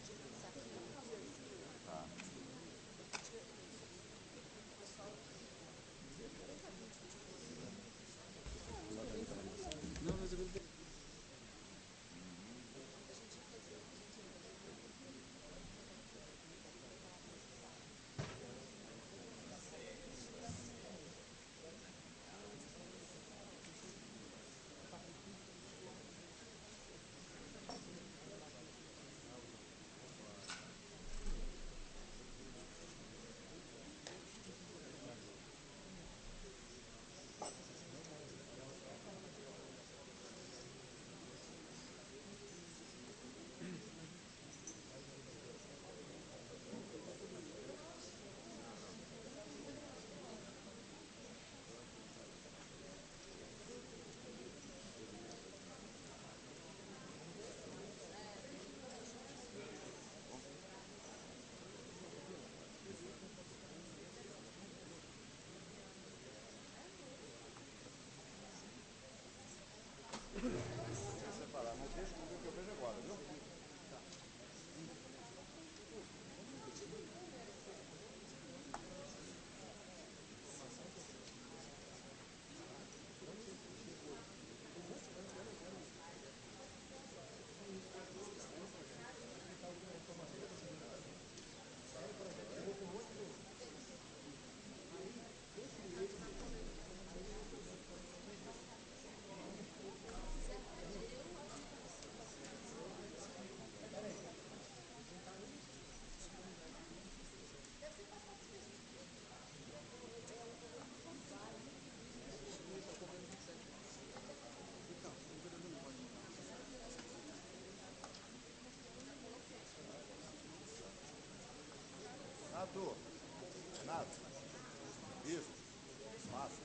C: Renato. Isso. Massa.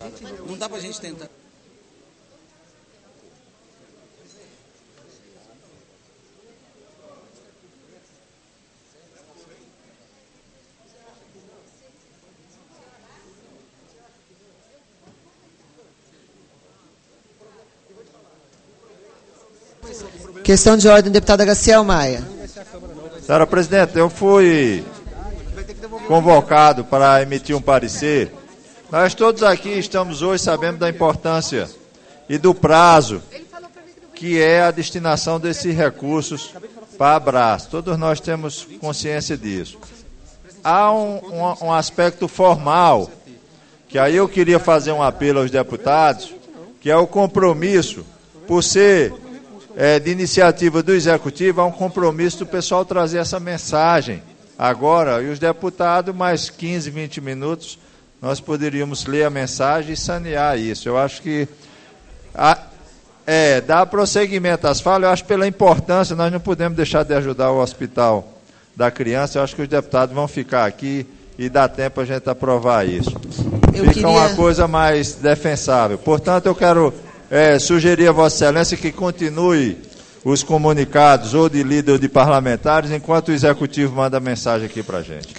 J: Não dá pra gente tentar.
A: Questão de ordem, deputada Gaciel Maia.
C: Senhora presidente, eu fui convocado para emitir um parecer. Nós todos aqui estamos hoje sabendo da importância e do prazo que é a destinação desses recursos para a Abras. Todos nós temos consciência disso. Há um aspecto formal, que aí eu queria fazer um apelo aos deputados, que é o compromisso, por ser de iniciativa do Executivo, há um compromisso do pessoal trazer essa mensagem agora, e os deputados, mais 15, 20 minutos, nós poderíamos ler a mensagem e sanear isso. Eu acho que dar prosseguimento às falas, eu acho que pela importância, nós não podemos deixar de ajudar o Hospital da Criança. Eu acho que os deputados vão ficar aqui e dá tempo a gente aprovar isso. Fica uma coisa mais defensável. Portanto, eu quero sugerir a Vossa Excelência que continue os comunicados ou de líder ou de parlamentares, enquanto o Executivo manda mensagem aqui para a gente.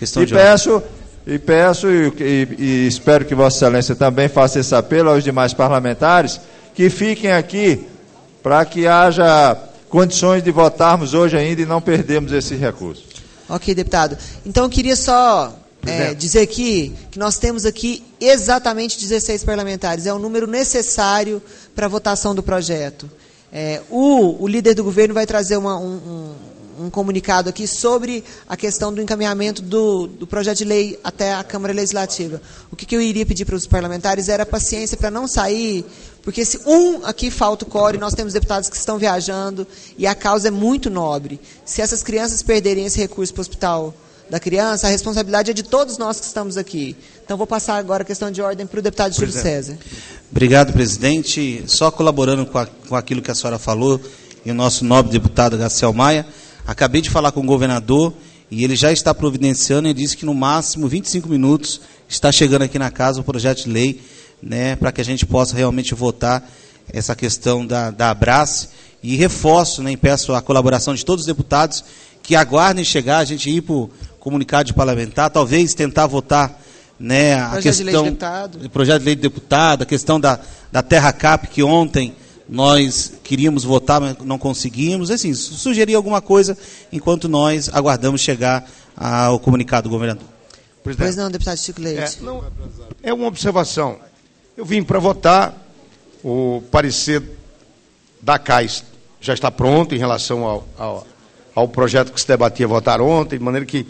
C: Peço e espero que Vossa Excelência também faça esse apelo aos demais parlamentares que fiquem aqui para que haja condições de votarmos hoje ainda e não perdermos esses recursos.
A: Ok, deputado. Então eu queria só dizer aqui que nós temos aqui exatamente 16 parlamentares. É o número necessário para a votação do projeto. O líder do governo vai trazer um comunicado aqui sobre a questão do encaminhamento do projeto de lei até a Câmara Legislativa. O que eu iria pedir para os parlamentares era paciência para não sair, porque se aqui falta o quórum, nós temos deputados que estão viajando e a causa é muito nobre. Se essas crianças perderem esse recurso para o Hospital da Criança, a responsabilidade é de todos nós que estamos aqui. Então, vou passar agora a questão de ordem para o deputado Júlio César.
K: Obrigado, presidente. Só colaborando com aquilo que a senhora falou, e o nosso nobre deputado Gaciel Maia, acabei de falar com o governador, e ele já está providenciando, e disse que no máximo 25 minutos está chegando aqui na casa o projeto de lei, né, para que a gente possa realmente votar essa questão da Abras, e reforço, né, e peço a colaboração de todos os deputados que aguardem chegar, a gente ir para o comunicado de parlamentar, talvez tentar votar, né, a questão do projeto de lei de deputado, a questão da Terra Cap, que ontem nós queríamos votar, mas não conseguimos, assim, sugerir alguma coisa enquanto nós aguardamos chegar ao comunicado do governador.
A: Pois não, deputado Chico Leite.
L: É uma observação. Eu vim para votar, o parecer da CAIS já está pronto em relação ao projeto que se debatia votar ontem, de maneira que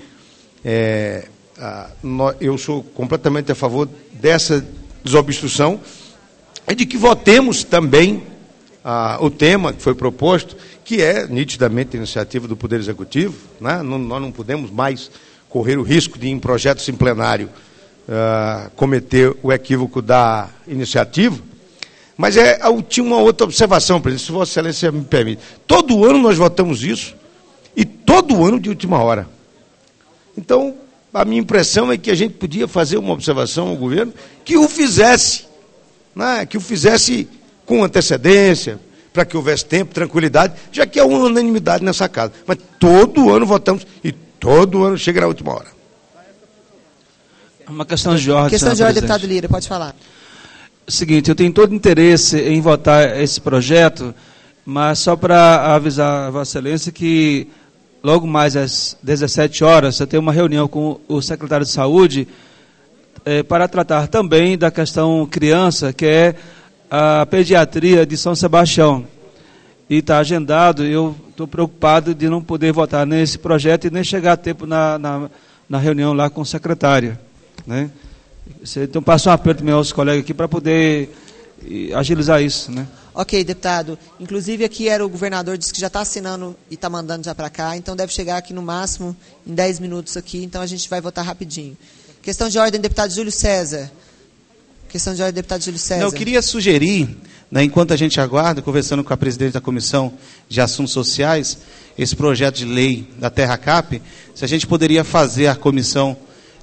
L: eu sou completamente a favor dessa desobstrução e de que votemos também o tema que foi proposto, que é nitidamente a iniciativa do Poder Executivo, né? Nós não podemos mais correr o risco de, em projetos em plenário, cometer o equívoco da iniciativa. Mas eu tinha uma outra observação, presidente, se Vossa Excelência me permite. Todo ano nós votamos isso, e todo ano de última hora. Então, a minha impressão é que a gente podia fazer uma observação ao governo que o fizesse, né, que o fizesse com antecedência, para que houvesse tempo, tranquilidade, já que há uma unanimidade nessa casa. Mas todo ano votamos e todo ano chega na última hora.
M: Uma questão de ordem.
A: Questão de ordem, deputado Lira, pode falar.
M: Seguinte, eu tenho todo interesse em votar esse projeto, mas só para avisar a Vossa Excelência que logo mais às 17 horas eu tenho uma reunião com o secretário de Saúde para tratar também da questão criança, que é a pediatria de São Sebastião. E está agendado, eu estou preocupado de não poder votar nesse projeto e nem chegar a tempo na reunião lá com o secretário, né? Então, passo um apelo também aos colegas aqui para poder agilizar isso, né?
A: Ok, deputado. Inclusive, aqui era o governador, disse que já está assinando e está mandando já para cá, então deve chegar aqui no máximo em 10 minutos aqui, então a gente vai votar rapidinho. Questão de ordem, deputado Júlio César. Questão de ordem, deputado Júlio César.
K: Não, eu queria sugerir, né, enquanto a gente aguarda, conversando com a presidente da Comissão de Assuntos Sociais, esse projeto de lei da Terra Cap, se a gente poderia fazer a comissão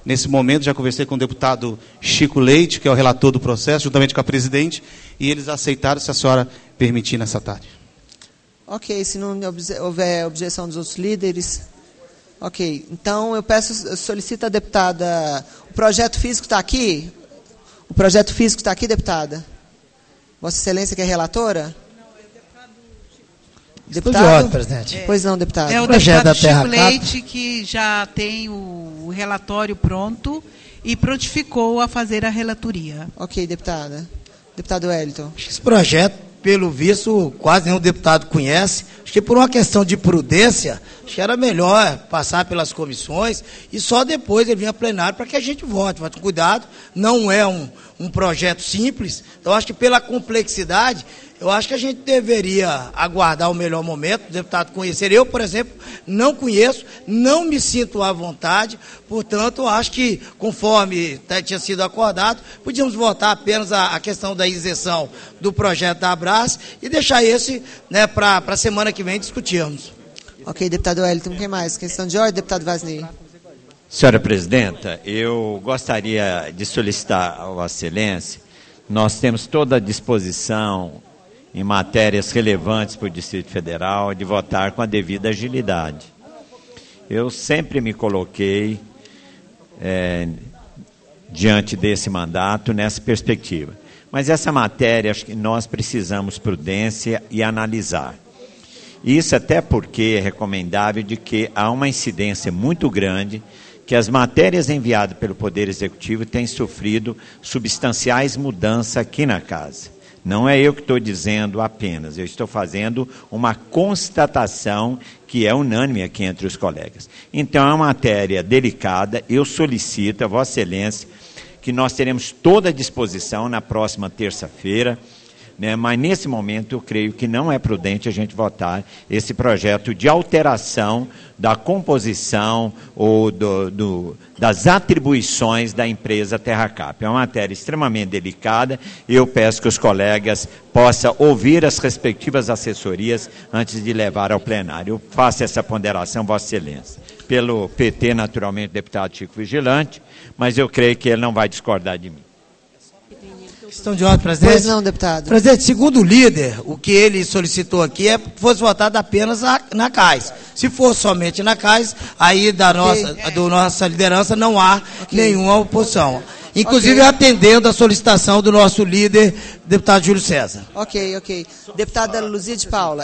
K: nesse momento, já conversei com o deputado Chico Leite, que é o relator do processo, juntamente com a presidente, e eles aceitaram, se a senhora permitir, nessa tarde.
A: Ok, se não houver objeção dos outros líderes. Ok, então eu solicito à deputada, o projeto físico está aqui? O projeto físico está aqui, deputada? Vossa Excelência, que é relatora? Deputado?
N: Presidente.
A: Pois não, deputado.
N: É o deputado Chico Leite, que já tem o relatório pronto e prontificou a fazer a relatoria.
A: Ok, deputada. Deputado Wellington.
O: Esse projeto, pelo visto, quase nenhum deputado conhece. Acho que por uma questão de prudência, acho que era melhor passar pelas comissões e só depois ele vir a plenário para que a gente vote. Mas cuidado, não é um projeto simples. Então, acho que pela complexidade, eu acho que a gente deveria aguardar o melhor momento, o deputado conhecer. Eu, por exemplo, não conheço, não me sinto à vontade, portanto, acho que, conforme tinha sido acordado, podíamos votar apenas a questão da isenção do projeto da Abras e deixar esse, né, para a semana que vem discutirmos.
A: Ok, deputado Wellington, quem mais? Questão de ordem, deputado Vasney.
D: Senhora Presidenta, eu gostaria de solicitar a Vossa Excelência, nós temos toda a disposição em matérias relevantes para o Distrito Federal, de votar com a devida agilidade. Eu sempre me coloquei diante desse mandato, nessa perspectiva. Mas essa matéria, acho que nós precisamos prudência e analisar. Isso até porque é recomendável de que há uma incidência muito grande que as matérias enviadas pelo Poder Executivo têm sofrido substanciais mudanças aqui na Casa. Não é eu que estou dizendo apenas, eu estou fazendo uma constatação que é unânime aqui entre os colegas. Então, é uma matéria delicada, eu solicito a Vossa Excelência que nós teremos toda a disposição na próxima terça-feira, né, mas nesse momento eu creio que não é prudente a gente votar esse projeto de alteração da composição ou das atribuições da empresa TerraCap. É uma matéria extremamente delicada e eu peço que os colegas possam ouvir as respectivas assessorias antes de levar ao plenário. Eu faço essa ponderação, Vossa Excelência. Pelo PT, naturalmente, deputado Chico Vigilante, mas eu creio que ele não vai discordar de mim.
O: Questão de ordem, presidente.
A: Pois não, deputado.
O: Presidente, segundo o líder, o que ele solicitou aqui é que fosse votado apenas na CAIS. Se for somente na CAIS, aí da nossa liderança não há nenhuma oposição. Inclusive atendendo a solicitação do nosso líder, deputado Júlio César.
A: Ok. Deputada Luzia de Paula,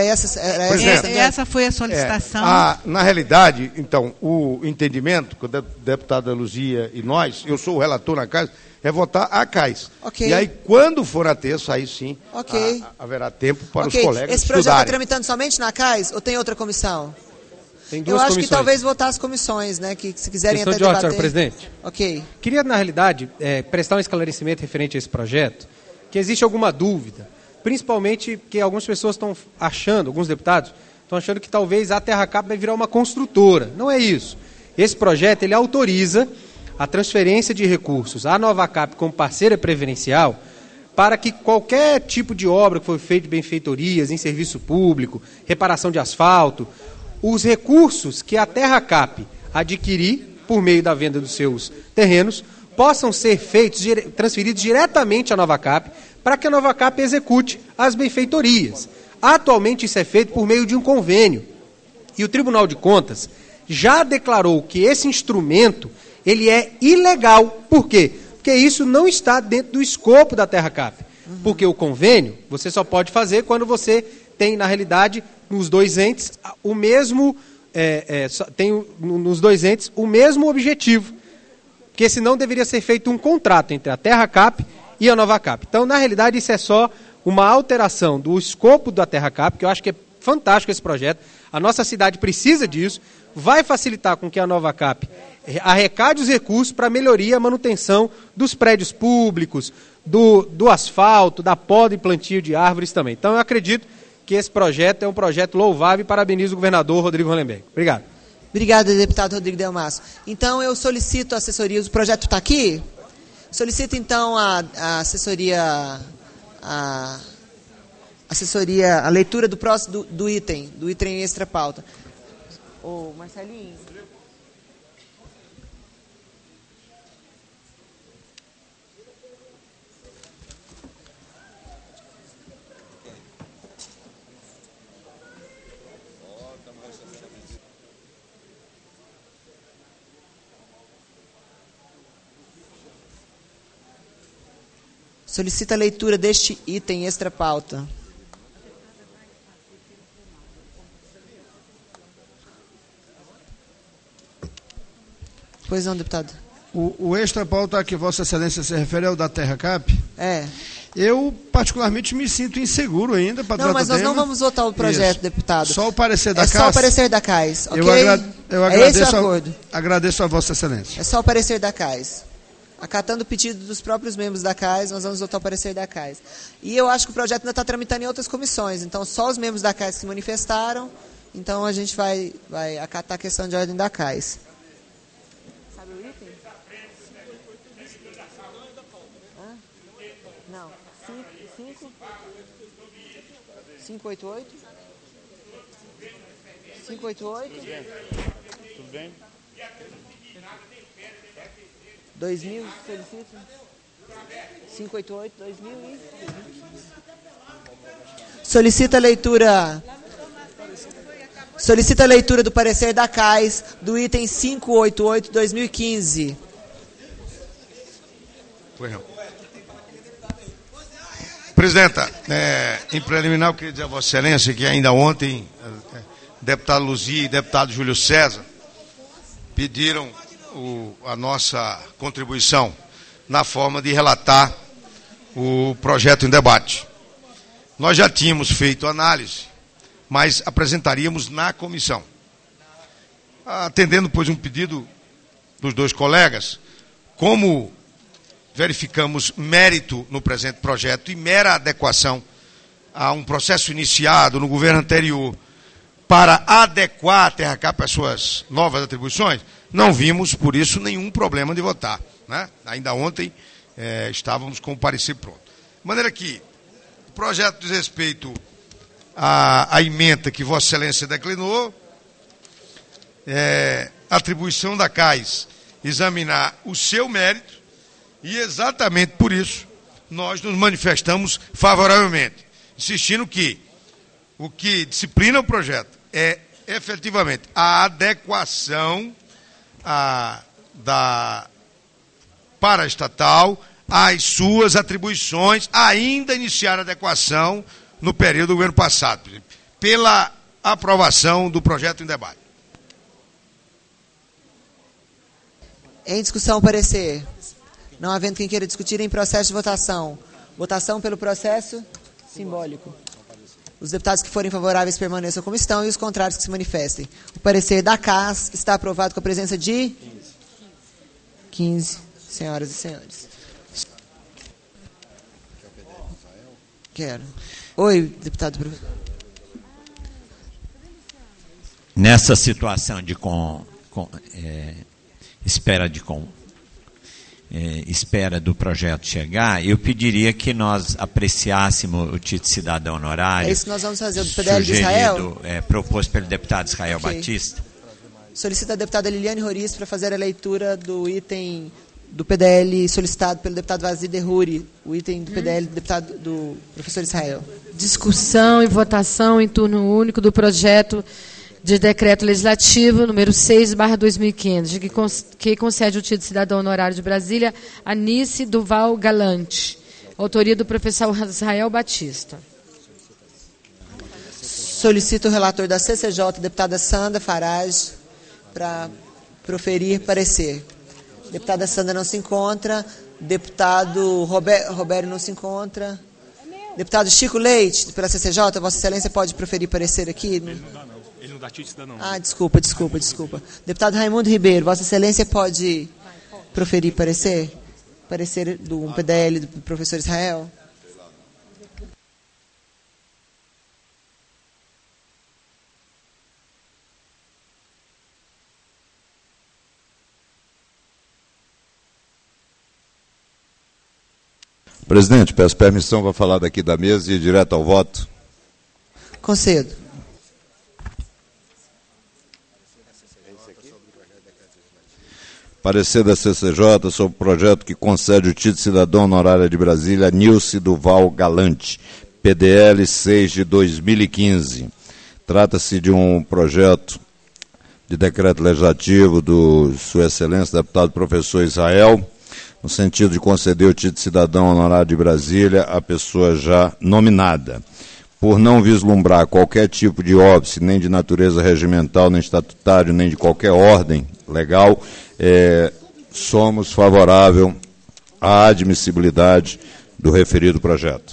N: essa foi a solicitação.
L: Na realidade, então, o entendimento com a deputada Luzia e nós, eu sou o relator na CAIS, é votar a CAIS.
A: Okay.
L: E aí, quando for a terça, aí sim haverá tempo para os colegas
A: Esse projeto
L: estudarem.
A: está tramitando somente na CAIS ou tem outra comissão?
I: Tem duas
A: Eu acho
I: comissões.
A: que talvez votar as comissões, né? Que se quiserem
I: Questão
A: até
I: de ordem,
A: debater.
I: senhor presidente.
A: Ok.
I: Queria, na realidade, prestar um esclarecimento referente a esse projeto, que existe alguma dúvida, principalmente que algumas pessoas estão achando, alguns deputados, estão achando que talvez a TerraCap vai virar uma construtora. Não é isso. Esse projeto, ele autoriza a transferência de recursos à Novacap como parceira preferencial para que qualquer tipo de obra que for feita de benfeitorias, em serviço público, reparação de asfalto, os recursos que a TerraCap adquirir por meio da venda dos seus terrenos possam ser transferidos diretamente à Novacap para que a Novacap execute as benfeitorias. Atualmente isso é feito por meio de um convênio. E o Tribunal de Contas já declarou que esse instrumento ele é ilegal. Por quê? Porque isso não está dentro do escopo da TerraCap. Porque o convênio você só pode fazer quando você tem, na realidade, nos dois entes, o mesmo nos dois entes o mesmo objetivo. Porque senão deveria ser feito um contrato entre a TerraCap e a Novacap. Então, na realidade, isso é só uma alteração do escopo da TerraCap, que eu acho que é fantástico esse projeto. A nossa cidade precisa disso. Vai facilitar com que a Novacap arrecade os recursos para melhoria e manutenção dos prédios públicos, do asfalto, da poda e plantio de árvores também. Então, eu acredito que esse projeto é um projeto louvável e parabenizo o governador Rodrigo Hollenberg. Obrigado.
A: Obrigado, deputado Rodrigo Delmasso. Então, eu solicito a assessoria. O projeto está aqui? Solicito, então, a assessoria... A leitura do próximo do item extra pauta. Ô, Marcelinho. Solicita a leitura deste item extra-pauta. Pois não, deputado.
P: O extra-pauta a que Vossa Excelência se refere é o da Terra Cap?
A: É.
P: Eu, particularmente, me sinto inseguro ainda para tratar
A: Não, mas nós não vamos votar o projeto,
P: Isso.
A: deputado.
P: Só o parecer da CAS?
A: É só o parecer da CAS, ok?
P: Eu agradeço a Vossa Excelência.
A: É só o parecer da CAS. Acatando o pedido dos próprios membros da CAS, nós vamos votar o parecer da CAS. E eu acho que o projeto ainda está tramitando em outras comissões, então só os membros da CAS se manifestaram, então a gente vai acatar a questão de ordem da CAS. Sabe o item? Não. 588? 588?
Q: Tudo bem?
A: 2000, solicito? 588, 2000 e... Solicita a leitura do parecer da CAS do item 588, 2015.
L: Presidenta, em preliminar eu queria dizer a Vossa Excelência que ainda ontem, deputado Luzia e deputado Júlio César pediram a nossa contribuição na forma de relatar o projeto em debate. Nós já tínhamos feito análise, mas apresentaríamos na comissão. Atendendo, pois, um pedido dos dois colegas, como verificamos mérito no presente projeto e mera adequação a um processo iniciado no governo anterior para adequar a Terra Cap às suas novas atribuições, não vimos, por isso, nenhum problema de votar, né? Ainda ontem estávamos com o parecer pronto. De maneira que o projeto diz respeito à ementa que Vossa Excelência declinou, atribuição da CAS examinar o seu mérito, e exatamente por isso nós nos manifestamos favoravelmente, insistindo que o que disciplina o projeto é efetivamente a adequação da paraestatal às suas atribuições, ainda iniciar a adequação no período do governo passado, pela aprovação do projeto em debate.
A: Em discussão, o parecer. Não havendo quem queira discutir, em processo de votação. Votação pelo processo simbólico. Os deputados que forem favoráveis permaneçam como estão e os contrários que se manifestem. O parecer da CAS está aprovado com a presença de 15 senhoras e senhores. Quero. Oi, deputado.
D: Nessa situação de espera do projeto chegar, eu pediria que nós apreciássemos o título de cidadão honorário.
A: É isso que nós vamos fazer, do PDL de Israel?
D: Proposto pelo deputado Israel
A: Okay.
D: Batista.
A: Solicita a deputada Liliane Roriz para fazer a leitura do item do PDL solicitado pelo deputado Vazir Derruri, o item do PDL do professor Israel.
B: Discussão e votação em turno único do projeto de decreto legislativo número 6/2015, que concede o título de cidadão honorário de Brasília a Nice Duval Galante, autoria do professor Israel Batista.
A: Solicito o relator da CCJ, deputada Sandra Farage, para proferir parecer. Deputada Sandra não se encontra, deputado Roberto não se encontra, deputado Chico Leite, pela CCJ, Vossa Excelência pode proferir parecer aqui?
Q: Ele não dá título de cidadão.
A: Ah, desculpa. Deputado Raimundo Ribeiro, Vossa Excelência pode proferir parecer? Parecer do PDL do professor Israel?
F: Presidente, peço permissão para falar daqui da mesa e ir direto ao voto.
A: Concedo.
F: Parecer da CCJ sobre o projeto que concede o título de cidadão honorário de Brasília a Nilce Duval Galante, PDL 6 de 2015. Trata-se de um projeto de decreto legislativo do Sua Excelência, deputado professor Israel, no sentido de conceder o título de cidadão honorário de Brasília à pessoa já nominada. Por não vislumbrar qualquer tipo de óbice, nem de natureza regimental, nem estatutário, nem de qualquer ordem legal, somos favoráveis à admissibilidade do referido projeto.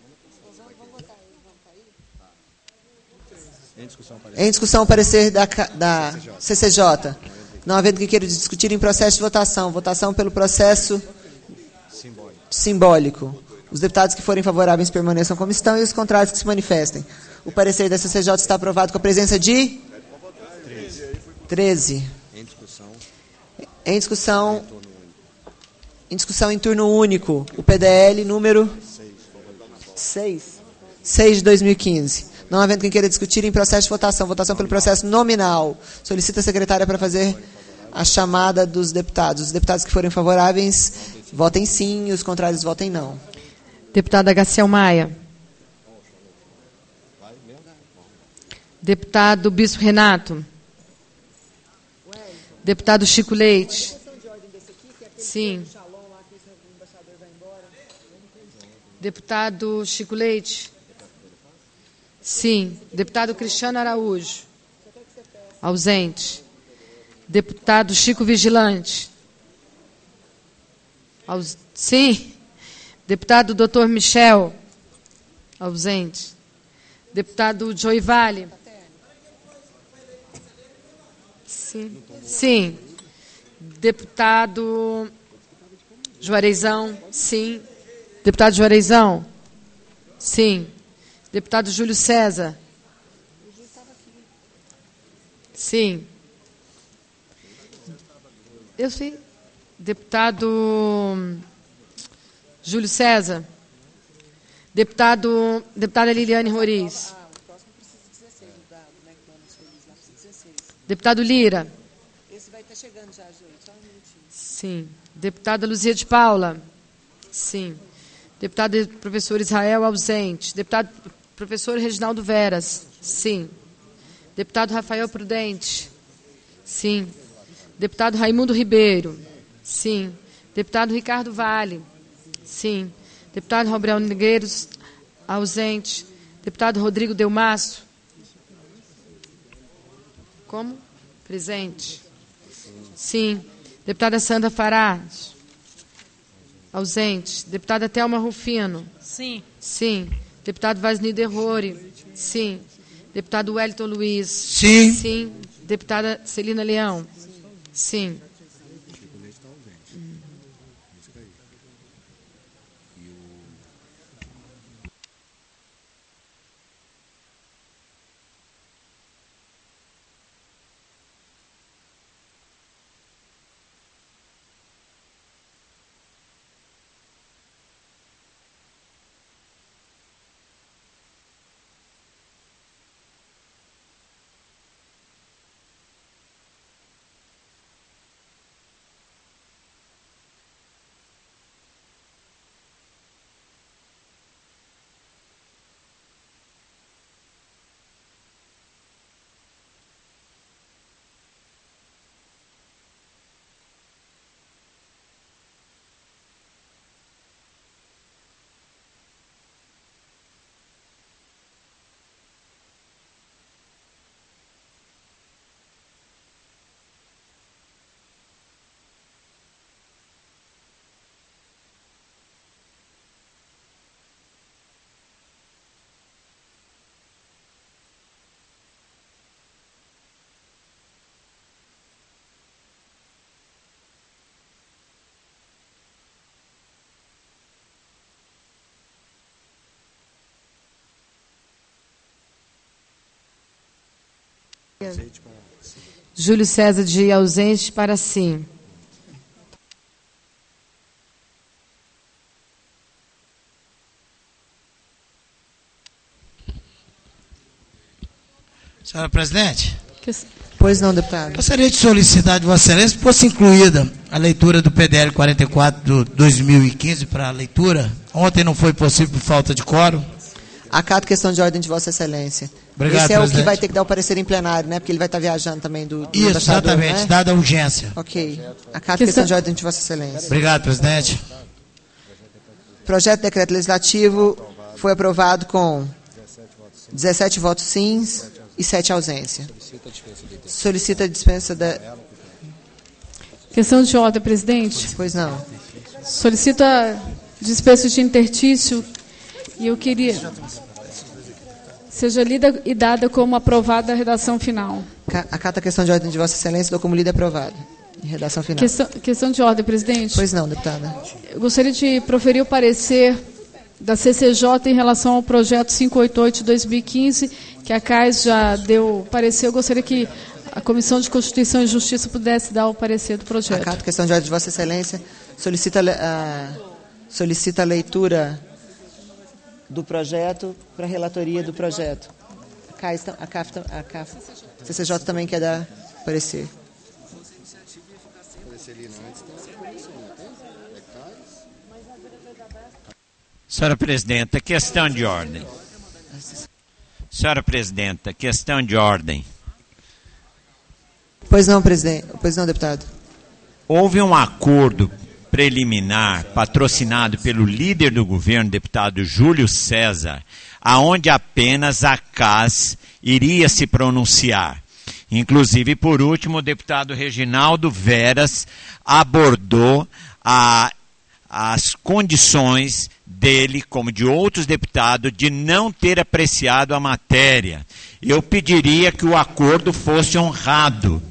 A: Em discussão, o parecer da CCJ. Não havendo que queira discutir em processo de votação. Votação pelo processo simbólico. Os deputados que forem favoráveis permaneçam como estão e os contrários que se manifestem. O parecer da CCJ está aprovado com a presença de 13. Em discussão em turno único. O PDL número 6 de 2015. Não havendo quem queira discutir em processo de votação. Votação pelo processo nominal. Solicita a secretária para fazer a chamada dos deputados. Os deputados que forem favoráveis, votem sim, e os contrários, votem não.
B: Deputada Gaciel Maia. Deputado Bispo Renato. Deputado Chico Leite. Sim. Deputado Chico Leite. Sim. Deputado Cristiano Araújo. Ausente. Deputado Chico Vigilante. Sim. Deputado Dr. Michel. Ausente. Deputado Joey Vale. Sim. Sim. Deputado Juareizão. Sim. Deputado Juareizão. Sim. Deputado Júlio César. Sim. Eu sim. Deputada Júlio César. Deputada Liliane Roriz. Deputado Lira.
N: Esse vai estar chegando já, gente. Só um minutinho.
B: Sim. Deputada Luzia de Paula. Sim. Deputado e professor Israel, ausente. Deputado professor Reginaldo Veras. Sim. Deputado Rafael Prudente. Sim. Deputado Raimundo Ribeiro. Sim. Deputado Ricardo Vale. Sim. Deputado Roberto Negreiros, ausente. Deputado Rodrigo Delmasso. Como? Presente. Sim. Deputada Sandra Farás. Ausente. Deputada Thelma Rufino.
N: Sim.
B: Sim. Deputado Vasni Derrore. Sim. Deputado Wellington Luiz.
O: Sim.
B: Sim. Deputada Celina Leão. Sim. Júlio César de ausente para sim.
O: Senhora presidente.
A: Pois não, deputado.
O: Gostaria de solicitar de Vossa Excelência que fosse incluída a leitura do PDL 44 de 2015 para a leitura. Ontem não foi possível por falta de quórum.
A: Acato questão de ordem de Vossa Excelência.
O: Obrigado,
A: esse é
O: presidente.
A: o que vai ter que dar o parecer em plenário, né? Porque ele vai estar viajando também do
O: Isso,
A: embaixador,
O: exatamente,
A: né?
O: dada a urgência.
A: Ok. Acato a questão de ordem de Vossa Excelência.
O: Obrigado, presidente.
A: Projeto de decreto legislativo foi aprovado com 17 votos sim e 7 ausências. Solicita a dispensa da...
R: Questão de ordem, presidente.
A: Pois não.
R: Solicita dispensa de intertício e eu queria seja lida e dada como aprovada a redação final.
A: Acata a questão de ordem de Vossa Excelência, dou como lida e aprovada. Em redação final.
R: Questão de ordem, presidente.
A: Pois não, deputada.
R: Eu gostaria de proferir o parecer da CCJ em relação ao projeto 588 de 2015, que a CAIS já deu parecer. Eu gostaria que a Comissão de Constituição e Justiça pudesse dar o parecer do projeto.
A: Acato a questão de ordem de Vossa Excelência, solicita a leitura do projeto para a relatoria do projeto. A CCJ também quer dar parecer.
D: Senhora Presidenta, questão de ordem. Senhora Presidenta, questão de ordem.
A: Pois não, presidente. Pois não, deputado.
D: Houve um acordo preliminar patrocinado pelo líder do governo, deputado Júlio César, aonde apenas a CAS iria se pronunciar. Inclusive, por último, o deputado Reginaldo Veras abordou as condições dele, como de outros deputados, de não ter apreciado a matéria. Eu pediria que o acordo fosse honrado.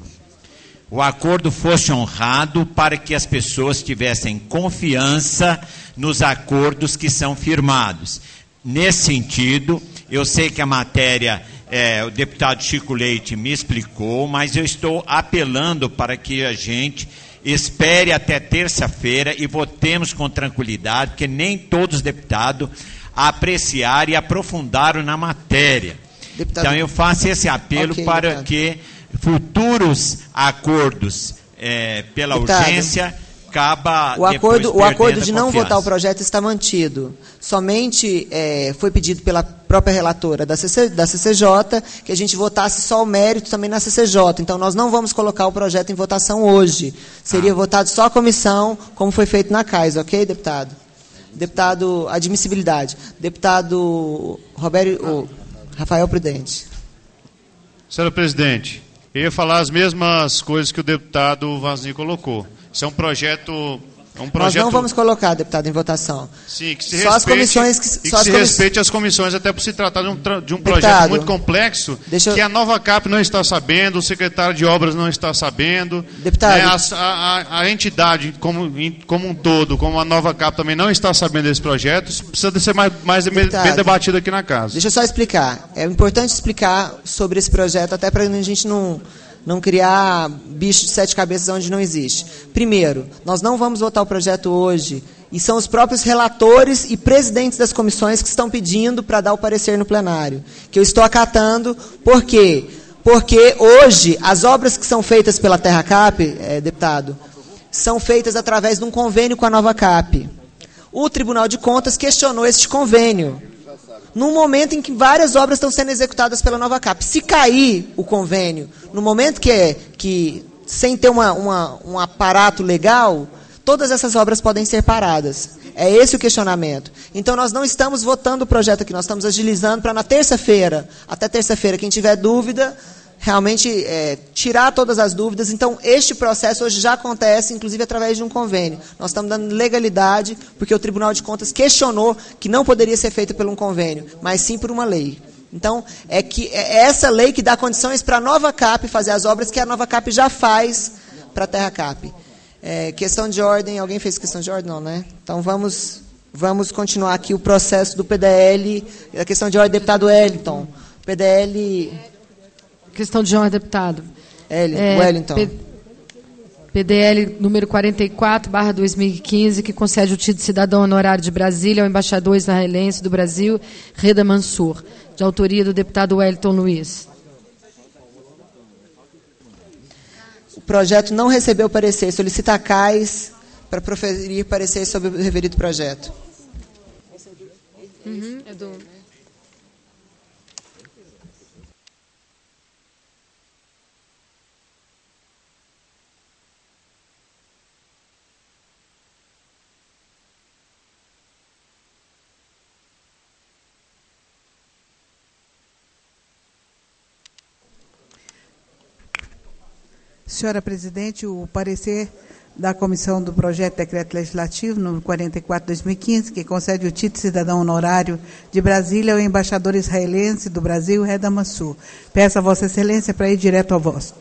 D: O acordo fosse honrado para que as pessoas tivessem confiança nos acordos que são firmados. Nesse sentido, eu sei que a matéria, o deputado Chico Leite me explicou, mas eu estou apelando para que a gente espere até terça-feira e votemos com tranquilidade, porque nem todos os deputados apreciaram e aprofundaram na matéria. Deputado, então eu faço esse apelo para deputado, que futuros acordos pela deputado, urgência acaba
A: o acordo de não votar o projeto está mantido. Somente foi pedido pela própria relatora da CCJ que a gente votasse só o mérito também na CCJ. Então, nós não vamos colocar o projeto em votação hoje. Seria votado só a comissão, como foi feito na CAIS, ok, deputado? Deputado, admissibilidade. Deputado Rafael Prudente.
S: Senhora Presidente, eu ia falar as mesmas coisas que o deputado Vazini colocou. Isso é um projeto...
A: Nós não vamos colocar, deputado, em votação.
S: Sim, que se
A: só as comissões
S: respeite as comissões, até por se tratar de um projeto muito complexo, que a Nova Cap não está sabendo, o secretário de obras não está sabendo,
A: deputado,
S: a entidade como um todo, como a Nova Cap também não está sabendo desse projeto, isso precisa ser mais deputado, bem debatido aqui na casa.
A: Deixa eu só explicar. É importante explicar sobre esse projeto, até para a gente não criar bicho de 7 cabeças onde não existe. Primeiro, nós não vamos votar o projeto hoje, e são os próprios relatores e presidentes das comissões que estão pedindo para dar o parecer no plenário, que eu estou acatando. Por quê? Porque hoje, as obras que são feitas pela Terra Cap, deputado, são feitas através de um convênio com a Nova Cap. O Tribunal de Contas questionou este convênio, num momento em que várias obras estão sendo executadas pela Nova Cap. Se cair o convênio, no momento que sem ter um aparato legal, todas essas obras podem ser paradas. É esse o questionamento. Então, nós não estamos votando o projeto aqui, nós estamos agilizando para na terça-feira, até terça-feira, quem tiver dúvida, realmente tirar todas as dúvidas. Então, este processo hoje já acontece, inclusive através de um convênio. Nós estamos dando legalidade, porque o Tribunal de Contas questionou que não poderia ser feito por um convênio, mas sim por uma lei. Então, é essa lei que dá condições para a Nova Cap fazer as obras que a Nova Cap já faz para a Terra Cap. Questão de ordem, alguém fez questão de ordem? Não, né? Então, vamos continuar aqui o processo do PDL, a questão de ordem, deputado Wellington. PDL...
B: Questão de ordem, deputado.
A: Wellington.
B: PDL número 44/2015, que concede o título de cidadão honorário de Brasília ao embaixador israelense do Brasil, Reda Mansour, de autoria do deputado Wellington Luiz.
A: O projeto não recebeu parecer. Solicita a CAIS para proferir parecer sobre o referido projeto.
N: Senhora Presidente, o parecer da Comissão do Projeto de Decreto Legislativo, número 44/2015, que concede o título de cidadão honorário de Brasília ao embaixador israelense do Brasil, Reda Mansur. Peço a Vossa Excelência para ir direto ao voto.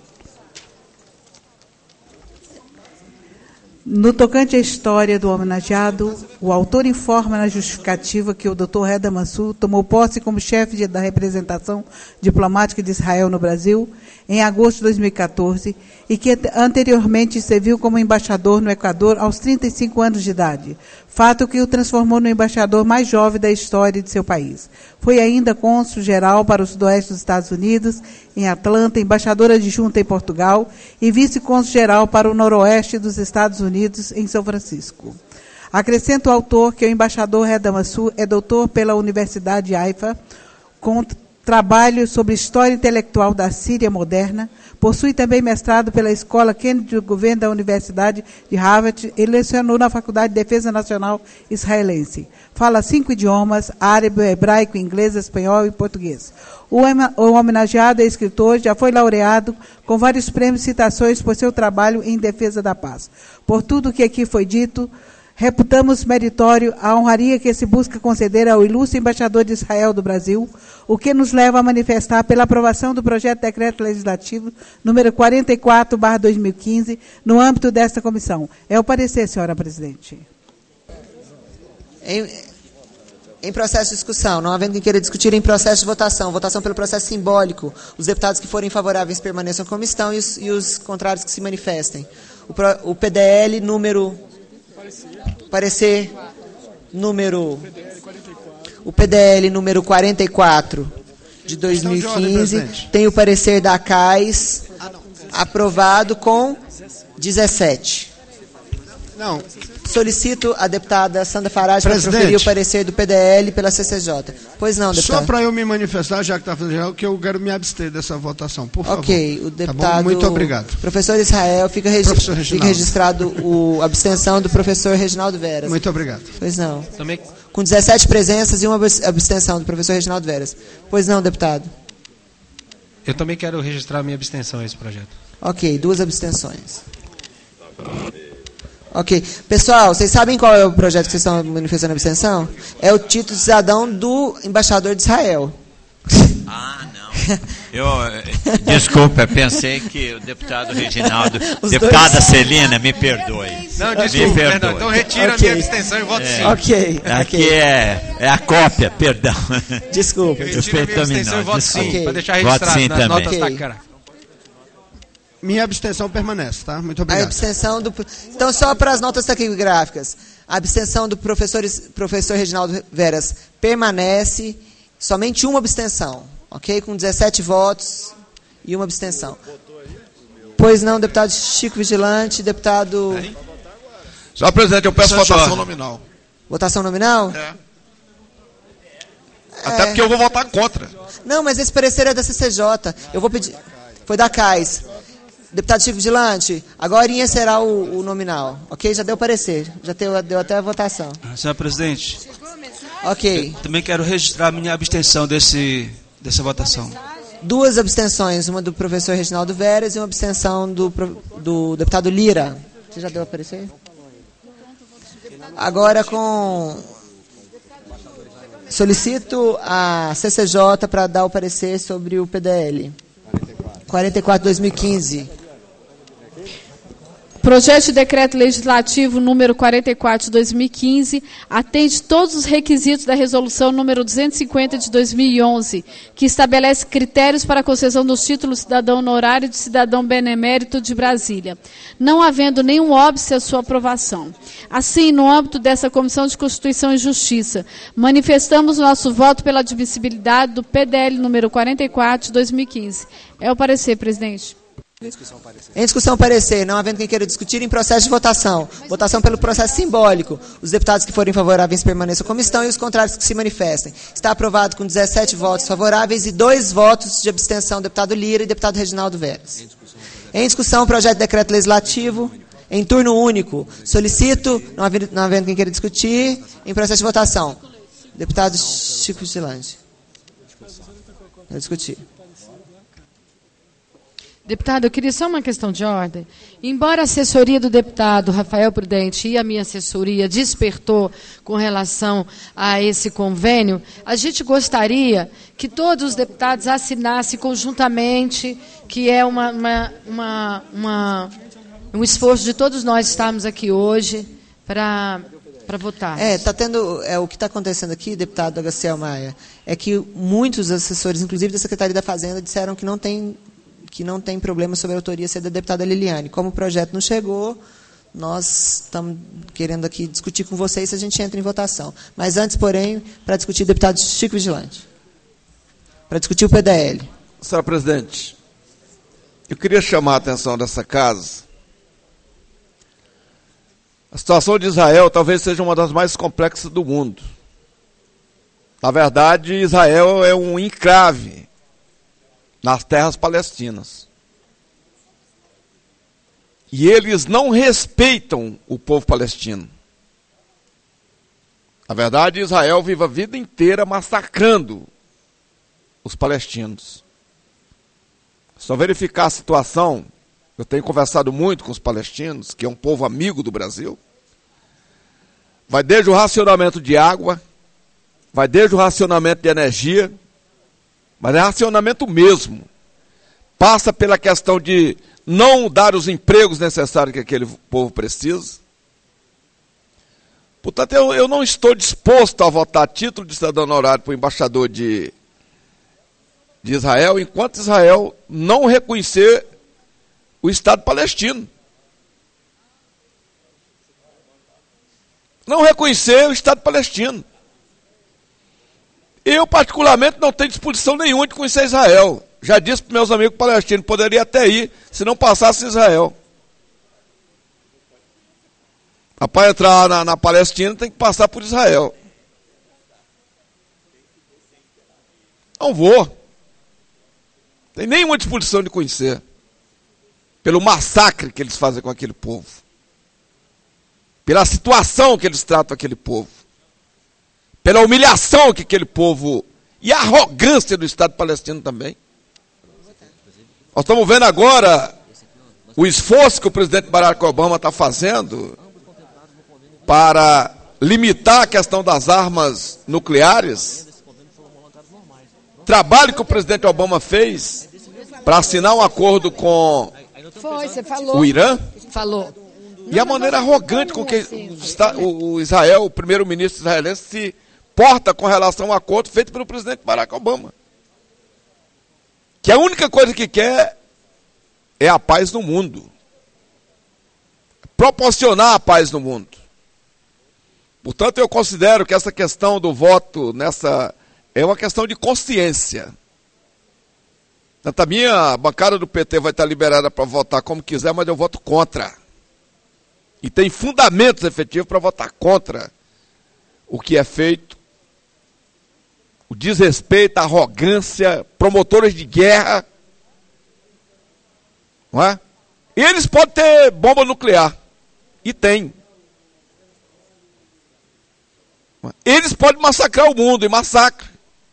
N: No tocante à história do homenageado, o autor informa na justificativa que o Dr. Reda Mansur tomou posse como chefe da representação diplomática de Israel no Brasil em agosto de 2014 e que anteriormente serviu como embaixador no Equador aos 35 anos de idade, fato que o transformou no embaixador mais jovem da história de seu país. Foi ainda cônsul-geral para o sudoeste dos Estados Unidos, em Atlanta, embaixador adjunto em Portugal e vice-cônsul-geral para o noroeste dos Estados Unidos, em São Francisco. Acrescenta o autor que o embaixador Reda Mansur é doutor pela Universidade de Haifa, com trabalho sobre história intelectual da Síria moderna, possui também mestrado pela Escola Kennedy do Governo da Universidade de Harvard e lecionou na Faculdade de Defesa Nacional Israelense. Fala 5 idiomas, árabe, hebraico, inglês, espanhol e português. O homenageado é escritor, já foi laureado com vários prêmios e citações por seu trabalho em defesa da paz. Por tudo que aqui foi dito, reputamos meritório a honraria que se busca conceder ao ilustre embaixador de Israel do Brasil, o que nos leva a manifestar pela aprovação do projeto de decreto legislativo número 44/2015, no âmbito desta comissão. É o parecer, senhora presidente.
A: Em processo de discussão, não havendo quem queira discutir, em processo de votação, votação pelo processo simbólico, os deputados que forem favoráveis permaneçam na comissão e os contrários que se manifestem. O PDL número... Parecer número... O PDL número 44 de 2015 tem o parecer da CAIS aprovado com 17.
P: Não.
A: Solicito a deputada Sandra Farage para proferir o parecer do PDL pela CCJ. Pois não, deputado.
P: Só para eu me manifestar, já que está fazendo geral, que eu quero me abster dessa votação, por favor.
A: Ok, o deputado...
P: Tá bom? Muito obrigado.
A: Professor Israel, fica registrado a abstenção do professor Reginaldo Veras.
P: Muito obrigado.
A: Pois não.
I: Também...
A: Com 17 presenças e uma abstenção do professor Reginaldo Veras. Pois não, deputado.
I: Eu também quero registrar minha abstenção a esse projeto.
A: Ok, 2 abstenções. Ok. Pessoal, vocês sabem qual é o projeto que vocês estão manifestando a abstenção? É o título de cidadão do embaixador de Israel.
D: Ah, não. Desculpa, pensei que o deputado Reginaldo... Deputada Celina, me perdoe.
I: Não, desculpa, perdão. Então retira a minha abstenção e voto sim.
A: Ok.
D: Aqui é a cópia, perdão.
A: Desculpa.
I: Eu retiro a minha abstenção e voto sim, para deixar registrado nas notas da cara.
P: Minha abstenção permanece, tá? Muito obrigado.
A: A abstenção do... Então, só para as notas taquigráficas. A abstenção do professor Reginaldo Veras permanece, somente uma abstenção, ok? Com 17 votos e uma abstenção. Pois não, deputado Chico Vigilante, deputado...
G: Senhor presidente, eu peço votação nominal.
A: Votação nominal?
G: Até porque eu vou votar contra.
A: Não, mas esse parecer é da CCJ. Eu vou pedir... Foi da CAIS. Deputado Chico Vigilante, agora será o nominal, ok? Já deu parecer, já deu até a votação.
M: Senhor presidente,
A: ok.
M: Eu também quero registrar minha abstenção dessa votação.
A: 2 abstenções, uma do professor Reginaldo Veras e uma abstenção do deputado Lira. Você já deu a parecer? Agora solicito a CCJ para dar o parecer sobre o PDL. 44/2015.
R: Projeto de decreto legislativo número 44 de 2015 atende todos os requisitos da resolução número 250 de 2011, que estabelece critérios para a concessão dos títulos cidadão honorário de cidadão benemérito de Brasília, não havendo nenhum óbice à sua aprovação. Assim, no âmbito dessa Comissão de Constituição e Justiça, manifestamos nosso voto pela admissibilidade do PDL número 44 de 2015. É o parecer, presidente.
A: Em discussão, parecer. Não havendo quem queira discutir, em processo de votação. Votação pelo processo simbólico. Os deputados que forem favoráveis permaneçam como estão e os contrários que se manifestem. Está aprovado com 17 votos favoráveis e 2 votos de abstenção, deputado Lira e deputado Reginaldo Veras. Em discussão, projeto de decreto legislativo em turno único. Solicito, não havendo quem queira discutir, em processo de votação. Deputado Chico Vigilante. Vou discutir.
B: Deputado, eu queria só uma questão de ordem. Embora a assessoria do deputado Rafael Prudente e a minha assessoria despertou com relação a esse convênio, a gente gostaria que todos os deputados assinassem conjuntamente, que é um esforço de todos nós estarmos aqui hoje para votar.
A: O que está acontecendo aqui, deputado Gaciel Maia, é que muitos assessores, inclusive da Secretaria da Fazenda, disseram que não tem problema sobre a autoria ser da deputada Liliane. Como o projeto não chegou, nós estamos querendo aqui discutir com vocês se a gente entra em votação. Mas antes, porém, para discutir o deputado Chico Vigilante. Para discutir o PDL.
G: Senhora presidente, eu queria chamar a atenção dessa casa. A situação de Israel talvez seja uma das mais complexas do mundo. Na verdade, Israel é um encrave nas terras palestinas. E eles não respeitam o povo palestino. Na verdade, Israel vive a vida inteira massacrando os palestinos. Só verificar a situação, eu tenho conversado muito com os palestinos, que é um povo amigo do Brasil. Vai desde o racionamento de água, vai desde o racionamento de energia, mas é racionamento mesmo. Passa pela questão de não dar os empregos necessários que aquele povo precisa. Portanto, eu não estou disposto a votar título de cidadão honorário para o embaixador de Israel, enquanto Israel não reconhecer o Estado palestino. Não reconhecer o Estado palestino. Eu, particularmente, não tenho disposição nenhuma de conhecer Israel. Já disse para meus amigos palestinos, poderia até ir, se não passasse Israel. Para entrar na Palestina, tem que passar por Israel. Não vou. Não tenho nenhuma disposição de conhecer. Pelo massacre que eles fazem com aquele povo. Pela situação que eles tratam aquele povo. Pela humilhação que aquele povo... E a arrogância do Estado palestino também. Nós estamos vendo agora o esforço que o presidente Barack Obama está fazendo para limitar a questão das armas nucleares. Trabalho que o presidente Obama fez para assinar um acordo com
B: você falou.
G: O Irã.
B: Falou.
G: E a maneira arrogante com que o Israel, o primeiro-ministro israelense, se porta com relação ao acordo feito pelo presidente Barack Obama. Que a única coisa que quer é a paz no mundo. Proporcionar a paz no mundo. Portanto, eu considero que essa questão do voto é uma questão de consciência. Tanto a minha bancada do PT vai estar liberada para votar como quiser, mas eu voto contra. E tem fundamentos efetivos para votar contra o que é feito. O desrespeito, a arrogância, promotores de guerra. Não é? E eles podem ter bomba nuclear. E tem. Eles podem massacrar o mundo, e massacram.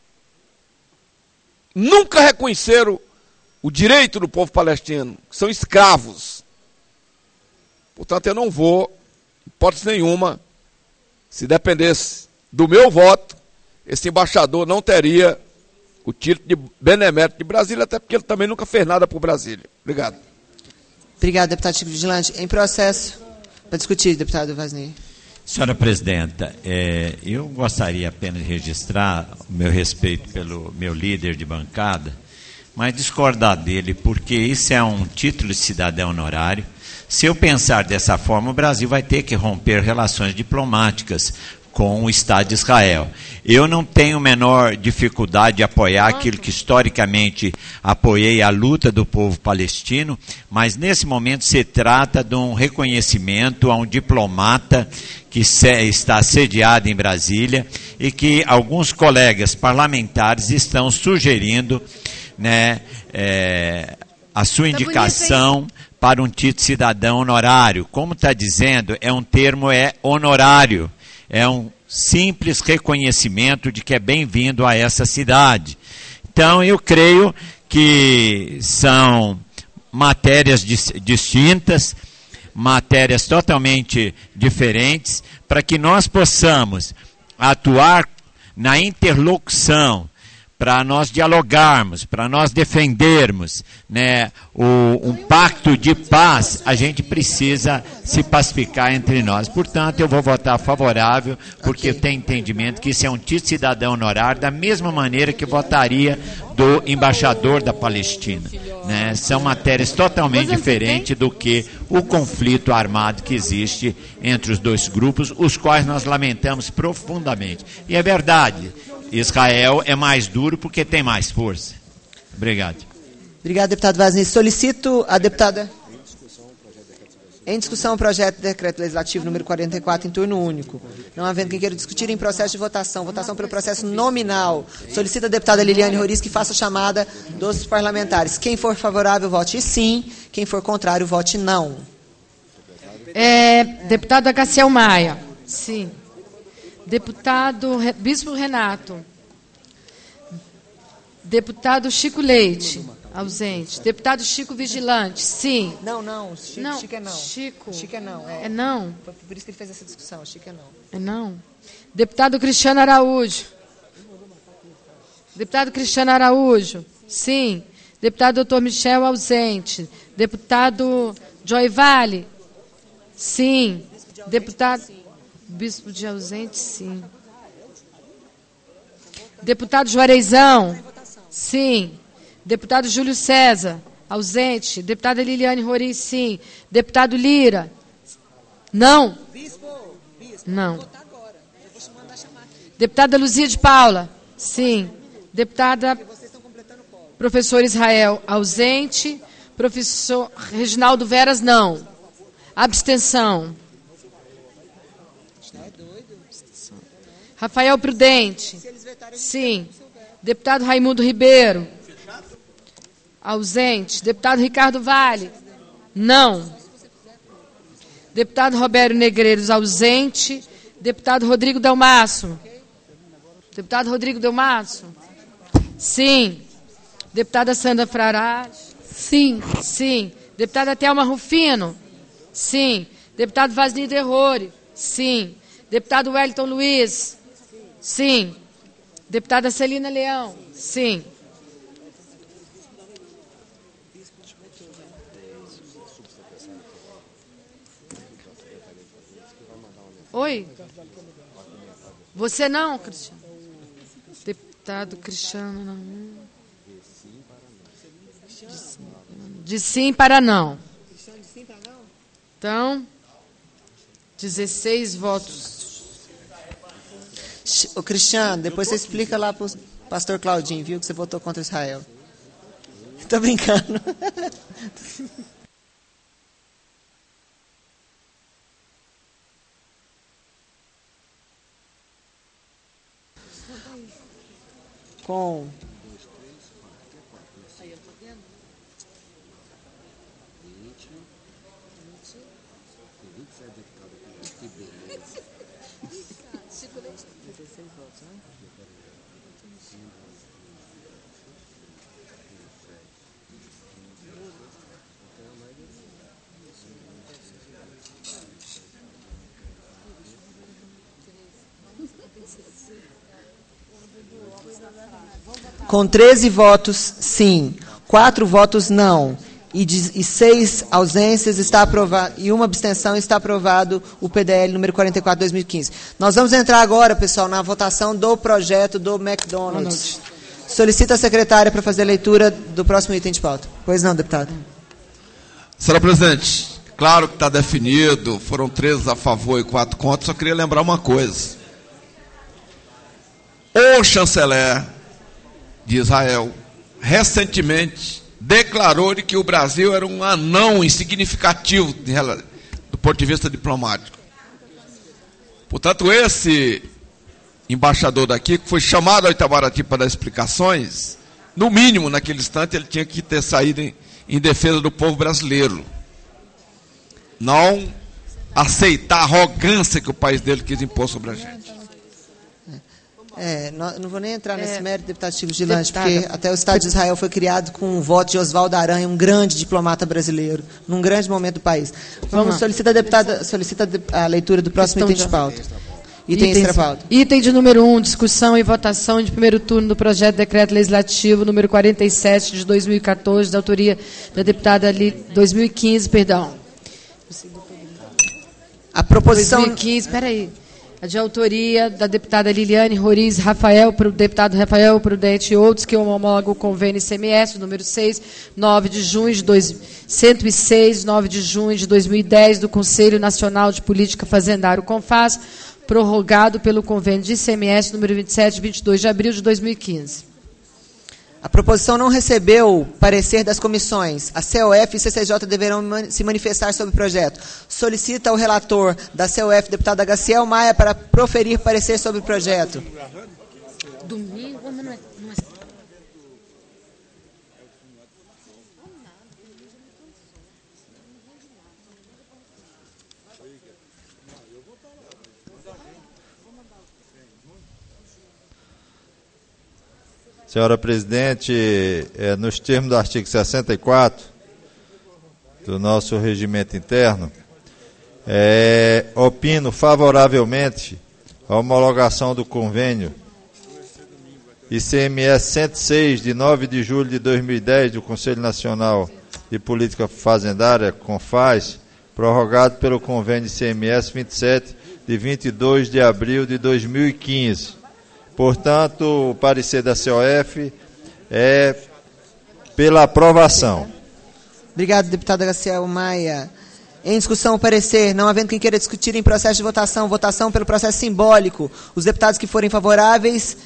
G: Nunca reconheceram o direito do povo palestino, que são escravos. Portanto, eu não vou, hipótese nenhuma, se dependesse do meu voto, esse embaixador não teria o título de benemérito de Brasília, até porque ele também nunca fez nada por Brasília. Obrigado.
A: Obrigado, deputado Chico Vigilante. Em processo, para discutir, deputado Vasney.
D: Senhora presidenta, eu gostaria apenas de registrar o meu respeito pelo meu líder de bancada, mas discordar dele, porque isso é um título de cidadão honorário. Se eu pensar dessa forma, o Brasil vai ter que romper relações diplomáticas com o Estado de Israel. Eu não tenho a menor dificuldade de apoiar aquilo que historicamente apoiei, a luta do povo palestino, mas nesse momento se trata de um reconhecimento a um diplomata que está sediado em Brasília e que alguns colegas parlamentares estão sugerindo, né, a sua indicação para um título de cidadão honorário. Como está dizendo, é um termo honorário. É um simples reconhecimento de que é bem-vindo a essa cidade. Então, eu creio que são matérias distintas, matérias totalmente diferentes, para que nós possamos atuar na interlocução, para nós dialogarmos, para nós defendermos, né, um pacto de paz. A gente precisa se pacificar entre nós. Portanto, eu vou votar favorável, porque eu tenho entendimento que isso é um título de cidadão honorário, da mesma maneira que votaria do embaixador da Palestina, né? São matérias totalmente diferentes do que o conflito armado que existe entre os dois grupos, os quais nós lamentamos profundamente. E é verdade, Israel é mais duro porque tem mais força. Obrigado.
A: Obrigado, deputado Vaz-Nilli. Solicito a deputada... Em discussão o projeto de decreto legislativo número 44 em turno único. Não havendo quem queira discutir em processo de votação. Votação pelo processo nominal. Solicito a deputada Liliane Roriz que faça a chamada dos parlamentares. Quem for favorável, vote sim. Quem for contrário, vote não.
B: Deputado Gaciel Maia. Sim. Deputado Bispo Renato. Deputado Chico Leite. Ausente. Deputado Chico Vigilante. Sim.
A: Não. Chico é não.
B: Chico
A: é não.
B: É não?
A: Por isso que ele fez essa discussão. Chico é não.
B: É não. Deputado Cristiano Araújo. Deputado Cristiano Araújo. Sim. Deputado Dr. Michel, ausente. Deputado Joy Vale. Sim. Deputado Bispo de ausente, sim. Deputado Juareizão. Sim. Deputado Júlio César, ausente. Deputada Liliane Roriz, sim. Deputado Lira. Não. Não. Deputada Luzia de Paula, sim. Deputada Professor Israel, ausente. Professor Reginaldo Veras, não. Abstenção. Rafael Prudente, sim. Deputado Raimundo Ribeiro, ausente. Deputado Ricardo Vale, não. Deputado Roberto Negreiros, ausente. Deputado Rodrigo Delmasso. Deputado Rodrigo Delmasso, sim. Deputada Sandra Frarage,
R: sim.
B: Sim. Deputada Thelma Rufino, sim. Deputado Vaz-Nilli Derrore, sim. Deputado Wellington Luiz, sim. Deputada Celina Leão, sim. Oi? Você não, Cristiano? Deputado Cristiano, não. De sim para não. Então, 16 votos.
A: Ô, Cristiano, depois você explica lá para o pastor Claudinho, viu, que você votou contra Israel. Estou brincando. Com... Com 13 votos, sim. 4 votos, não. E 6 ausências, está aprovado, e uma abstenção, está aprovado o PDL número 44, 2015. Nós vamos entrar agora, pessoal, na votação do projeto do McDonald's. Solicito a secretária para fazer a leitura do próximo item de pauta. Pois não, deputado.
G: Senhora presidente, claro que está definido, foram 13 a favor e 4 contra, só queria lembrar uma coisa. O chanceler de Israel, recentemente, declarou que o Brasil era um anão insignificativo do ponto de vista diplomático. Portanto, esse embaixador daqui, que foi chamado ao Itamaraty para dar explicações, no mínimo, naquele instante, ele tinha que ter saído em defesa do povo brasileiro. Não aceitar a arrogância que o país dele quis impor sobre a gente.
A: Não vou nem entrar nesse mérito, deputado Chico Vigilante, porque até o Estado de Israel foi criado com o voto de Oswaldo Aranha, um grande diplomata brasileiro, num grande momento do país. Solicita a leitura do próximo item de pauta. Item extra-pauta.
B: Item de número 1, discussão e votação de primeiro turno do projeto de decreto legislativo número 47 de 2014, da autoria da deputada 2015, perdão.
A: A proposição
B: 2015, peraí. De autoria da deputada Liliane Roriz deputado Rafael Prudente e outros, que homologam o convênio ICMS, número 6, 9 de junho de 106, 9 de junho de 2010, do Conselho Nacional de Política Fazendário, CONFAS, prorrogado pelo convênio de ICMS, número 27, 22 de abril de 2015.
A: A proposição não recebeu parecer das comissões. A COF e CCJ deverão se manifestar sobre o projeto. Solicita ao relator da COF, deputado Gaciel Maia, para proferir parecer sobre o projeto.
B: Domingo, não é.
C: Senhora presidente, nos termos do artigo 64 do nosso regimento interno, opino favoravelmente a homologação do convênio ICMS 106, de 9 de julho de 2010, do Conselho Nacional de Política Fazendária, CONFAS, prorrogado pelo convênio ICMS 27, de 22 de abril de 2015. Portanto, o parecer da COF é pela aprovação.
A: Obrigado, deputada Gaciel Maia. Em discussão, o parecer, não havendo quem queira discutir em processo de votação, votação pelo processo simbólico. Os deputados que forem favoráveis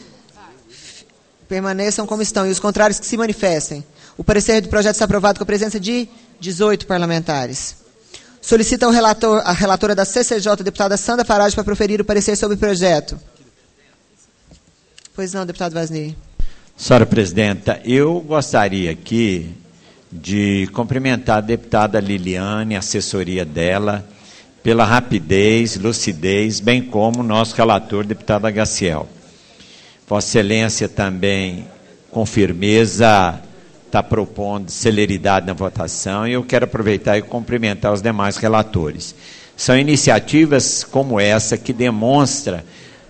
A: permaneçam como estão e os contrários que se manifestem. O parecer do projeto está aprovado com a presença de 18 parlamentares. Solicita ao relator, a relatora da CCJ, deputada Sandra Farage, para proferir o parecer sobre o projeto. Pois não, deputado Vasney.
D: Senhora presidenta, eu gostaria aqui de cumprimentar a deputada Liliane, a assessoria dela, pela rapidez, lucidez, bem como o nosso relator, deputado Gaciel. Vossa Excelência também, com firmeza, está propondo celeridade na votação, e eu quero aproveitar e cumprimentar os demais relatores. São iniciativas como essa que demonstram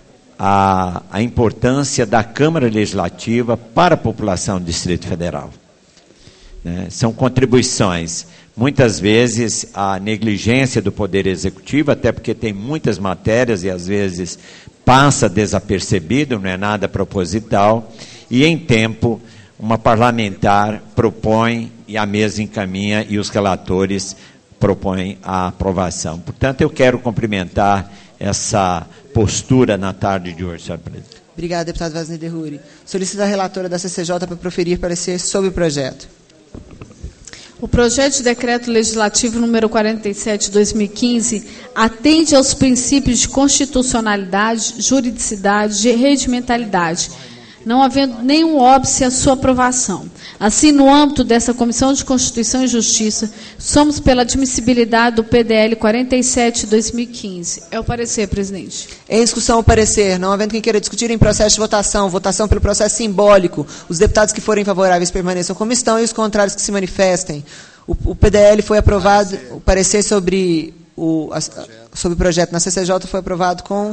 D: a importância da Câmara Legislativa para a população do Distrito Federal. São contribuições, muitas vezes a negligência do Poder Executivo, até porque tem muitas matérias e às vezes passa desapercebido, não é nada proposital, e em tempo uma parlamentar propõe e a mesa encaminha e os relatores propõem a aprovação. Portanto, eu quero cumprimentar essa postura na tarde de hoje, senhor presidente.
A: Obrigado, deputado Vasney Derruri. Solicito a relatora da CCJ para proferir parecer sobre o projeto.
R: O projeto de decreto legislativo número 47 de 2015 atende aos princípios de constitucionalidade, juridicidade e regimentalidade, não havendo nenhum óbice à sua aprovação. Assim, no âmbito dessa Comissão de Constituição e Justiça, somos pela admissibilidade do PDL 47 de 2015. É o parecer, presidente.
A: Em discussão, o parecer. Não havendo quem queira discutir em processo de votação, votação pelo processo simbólico. Os deputados que forem favoráveis permaneçam como estão e os contrários que se manifestem. O PDL foi aprovado, o parecer sobre o projeto na CCJ foi aprovado com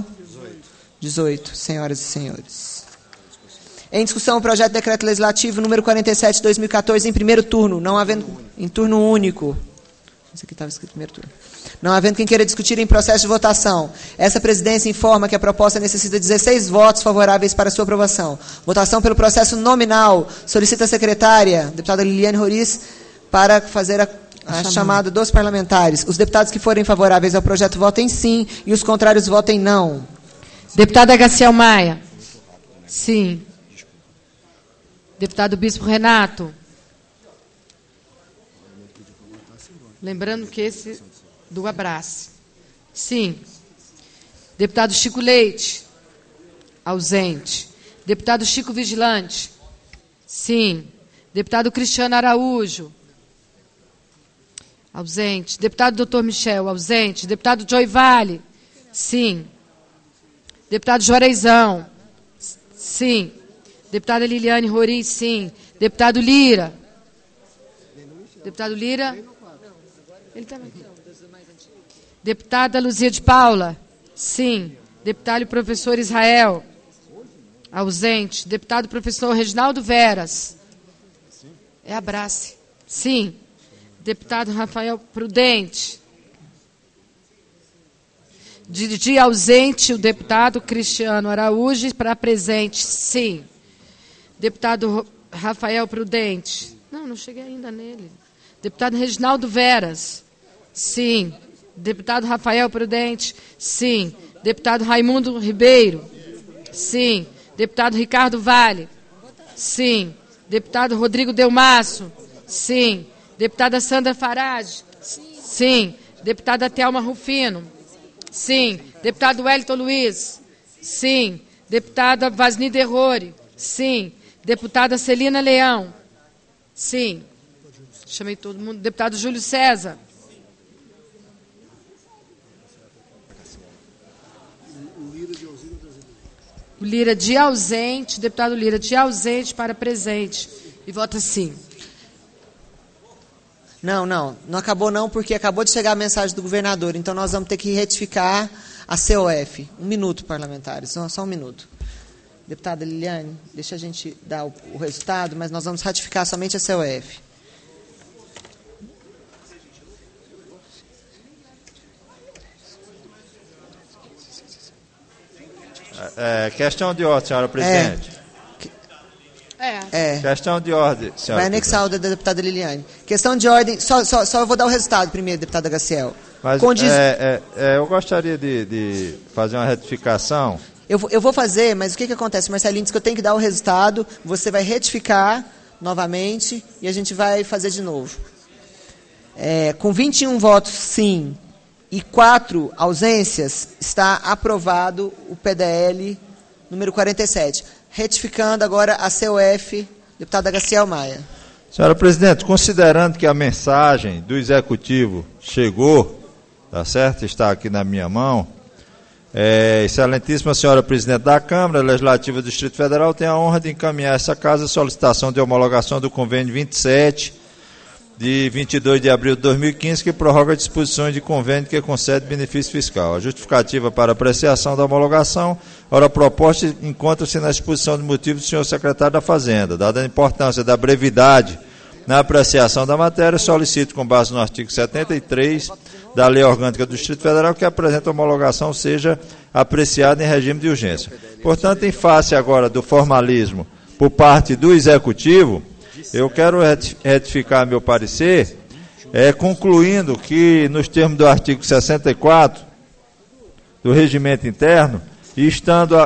A: 18, senhoras e senhores. Em discussão, o projeto de decreto legislativo número 47 de 2014, em primeiro turno, não havendo em turno único. Isso aqui estava escrito primeiro turno. Não havendo quem queira discutir em processo de votação. Essa presidência informa que a proposta necessita de 16 votos favoráveis para sua aprovação. Votação pelo processo nominal. Solicita a secretária, deputada Liliane Roriz, para fazer a chamada dos parlamentares. Os deputados que forem favoráveis ao projeto votem sim e os contrários votem não.
B: Deputada Gaciel Maia. Sim. Deputado Bispo Renato. Lembrando que esse do abraço. Sim. Deputado Chico Leite. Ausente. Deputado Chico Vigilante. Sim. Deputado Cristiano Araújo. Ausente. Deputado Dr. Michel. Ausente. Deputado Joy Vale. Sim. Deputado Juareizão. Sim. Deputada Liliane Rori, sim. Deputado Lira. Deputado Lira. Ele também. Deputada Luzia de Paula, sim. Deputado e professor Israel, ausente. Deputado professor Reginaldo Veras. É abrace. Sim. Deputado Rafael Prudente. De ausente, o deputado Cristiano Araújo, para presente, sim. Deputado Rafael Prudente. Não cheguei ainda nele. Deputado Reginaldo Veras, sim. Deputado Rafael Prudente, sim. Deputado Raimundo Ribeiro, sim. Deputado Ricardo Vale, sim. Deputado Rodrigo Delmasso, sim. Deputada Sandra Farage, sim. Deputada Thelma Rufino, sim. Deputado Wellington Luiz, sim. Deputada Vasni Derrori, sim. Deputada Celina Leão, sim. Chamei todo mundo. Deputado Júlio César. O Lira de ausente, deputado Lira de ausente para presente. E vota sim.
A: Não acabou não, porque acabou de chegar a mensagem do governador. Então nós vamos ter que retificar a COF. 1 minuto, parlamentares, só 1 minuto. Deputada Liliane, deixa a gente dar o resultado, mas nós vamos ratificar somente a COF.
C: Questão de ordem, senhora presidente. Questão de ordem, senhora.
A: Vai anexar o da deputada Liliane. Questão de ordem, só eu vou dar o resultado primeiro, deputada Graciel.
C: Mas eu gostaria de fazer uma retificação.
A: Eu vou fazer, mas o que acontece? Marcelinho disse que eu tenho que dar o resultado, você vai retificar novamente e a gente vai fazer de novo. Com 21 votos sim e 4 ausências, está aprovado o PDL número 47. Retificando agora a COF, deputada Graciel Maia.
C: Senhora presidente, considerando que a mensagem do executivo chegou, tá certo? Está aqui na minha mão. Excelentíssima senhora presidente da Câmara Legislativa do Distrito Federal, tenho a honra de encaminhar a essa casa a solicitação de homologação do convênio 27, de 22 de abril de 2015, que prorroga disposições de convênio que concede benefício fiscal. A justificativa para apreciação da homologação, ora proposta, encontra-se na exposição de motivos do senhor secretário da Fazenda. Dada a importância da brevidade na apreciação da matéria, solicito, com base no artigo 73 da Lei Orgânica do Distrito Federal, que a presente homologação seja apreciada em regime de urgência. Portanto, em face agora do formalismo por parte do Executivo, eu quero retificar meu parecer, concluindo que, nos termos do artigo 64 do Regimento Interno, e estando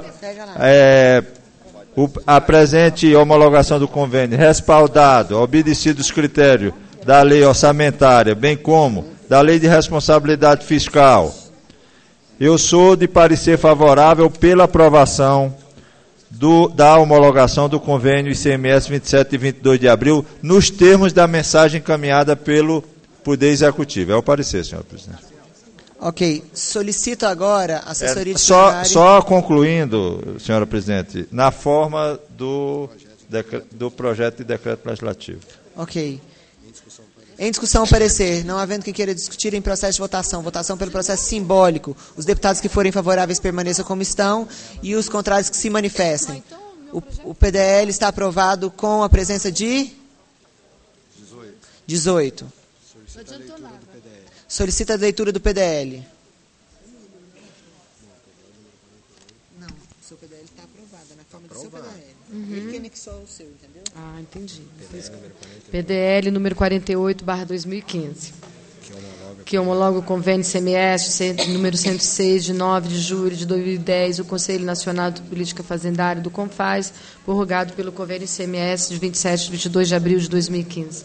C: a presente homologação do convênio respaldado, obedecido os critérios da lei orçamentária, bem como da lei de responsabilidade fiscal, eu sou de parecer favorável pela aprovação da homologação do convênio ICMS 27 e 22 de abril, nos termos da mensagem encaminhada pelo Poder Executivo. É o parecer, senhor presidente.
A: Ok. Solicito agora a assessoria
C: só concluindo, senhora presidente, na forma do projeto de decreto legislativo.
A: Ok. Em discussão, parecer. Não havendo quem queira discutir em processo de votação. Votação pelo processo simbólico. Os deputados que forem favoráveis permaneçam como estão e os contrários que se manifestem. O PDL está aprovado com a presença de 18. Solicita a leitura do PDL. Não, o seu PDL está aprovado na forma do seu PDL. Ele que anexou o seu, entendeu?
B: Entendi. PDL número 48/2015. Que homologa o convênio ICMS número 106, de 9 de julho de 2010, o Conselho Nacional de Política Fazendária do CONFAS, prorrogado pelo convênio ICMS de 27 e 22 de abril de 2015.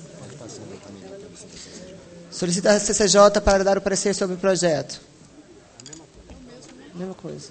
A: Solicita a CCJ para dar o parecer sobre o projeto. Mesma coisa.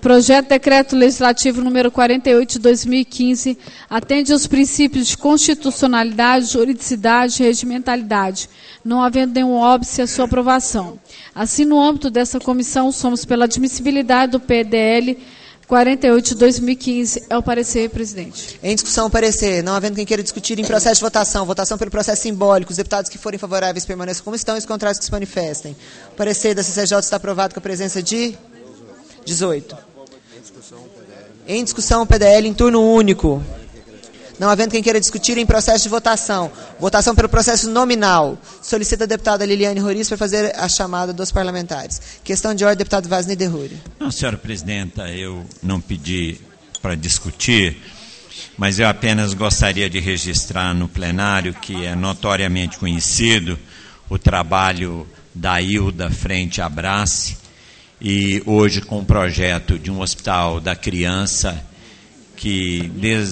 R: projeto de decreto legislativo número 48 de 2015 atende aos princípios de constitucionalidade, juridicidade e regimentalidade, não havendo nenhum óbice à sua aprovação. Assim, no âmbito dessa comissão, somos pela admissibilidade do PDL 48 de 2015. É o parecer, presidente.
A: Em discussão, o parecer. Não havendo quem queira discutir, em processo de votação. Votação pelo processo simbólico. Os deputados que forem favoráveis permaneçam como estão e os contrários que se manifestem. O parecer da CCJ está aprovado com a presença de 18. Em discussão, o PDL em turno único. Não havendo quem queira discutir, em processo de votação. Votação pelo processo nominal. Solicita a deputada Liliane Roriz para fazer a chamada dos parlamentares. Questão de ordem, deputado Vasney Derruri.
D: Não, senhora presidenta, eu não pedi para discutir, mas eu apenas gostaria de registrar no plenário que é notoriamente conhecido o trabalho da Hilda frente à Abrace, e hoje com o projeto de um hospital da criança que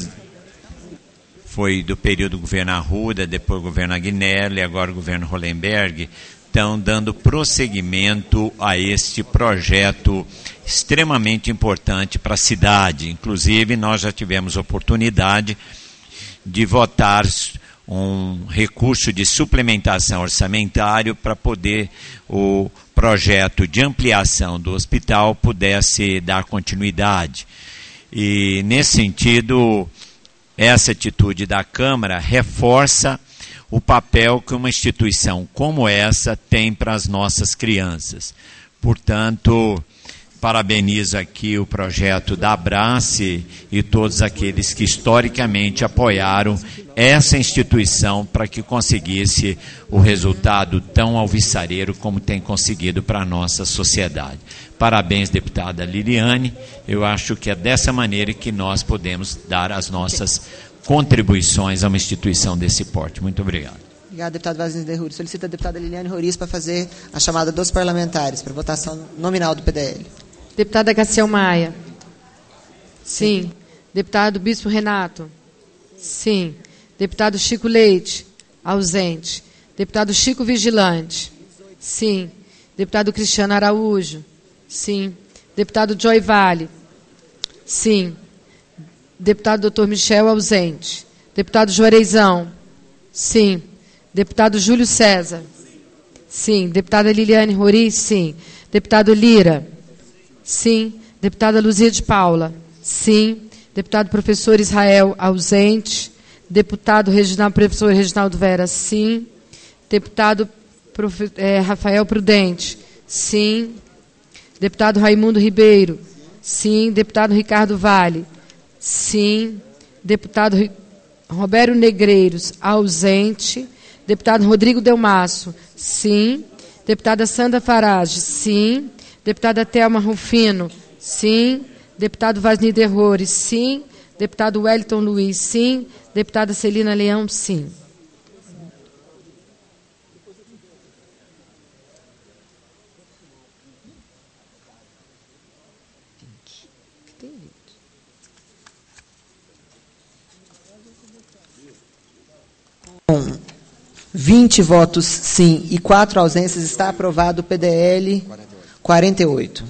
D: foi do período do governo Arruda, depois do governo Agnelli, agora o governo Hollenberg, estão dando prosseguimento a este projeto extremamente importante para a cidade. Inclusive, nós já tivemos oportunidade de votar um recurso de suplementação orçamentário para poder o projeto de ampliação do hospital pudesse dar continuidade. E, nesse sentido, essa atitude da Câmara reforça o papel que uma instituição como essa tem para as nossas crianças. Portanto, parabenizo aqui o projeto da Abrace e todos aqueles que historicamente apoiaram essa instituição para que conseguisse o resultado tão alvissareiro como tem conseguido para a nossa sociedade. Parabéns, deputada Liliane. Eu acho que é dessa maneira que nós podemos dar as nossas contribuições a uma instituição desse porte. Muito obrigado.
A: Obrigado, deputado Vasney Derruri. Solicita a deputada Liliane Roriz para fazer a chamada dos parlamentares para votação nominal do PDL.
B: Deputada Gaciel Maia. Sim. Deputado Bispo Renato. Sim. Deputado Chico Leite. Ausente. Deputado Chico Vigilante. Sim. Deputado Cristiano Araújo. Sim. Deputado Joy Vale. Sim. Deputado Dr. Michel, ausente. Deputado Juareizão. Sim. Deputado Júlio César. Sim. Deputada Liliane Roriz. Sim. Deputado Lira. Sim. Deputada Luzia de Paula. Sim. Deputado Professor Israel, ausente. Deputado Professor Reginaldo Vera. Sim. Deputado Rafael Prudente. Sim. Deputado Raimundo Ribeiro. Sim. Deputado Ricardo Vale. Sim. Deputado Roberto Negreiros, ausente. Deputado Rodrigo Delmasso. Sim. Deputada Sandra Farage. Sim. Deputada Thelma Rufino. Sim. Deputado Vasney Derruri. Sim. Deputado Wellington Luiz. Sim. Deputada Celina Leão. Sim.
A: Com 20 votos sim e 4 ausências, está aprovado o PDL 48.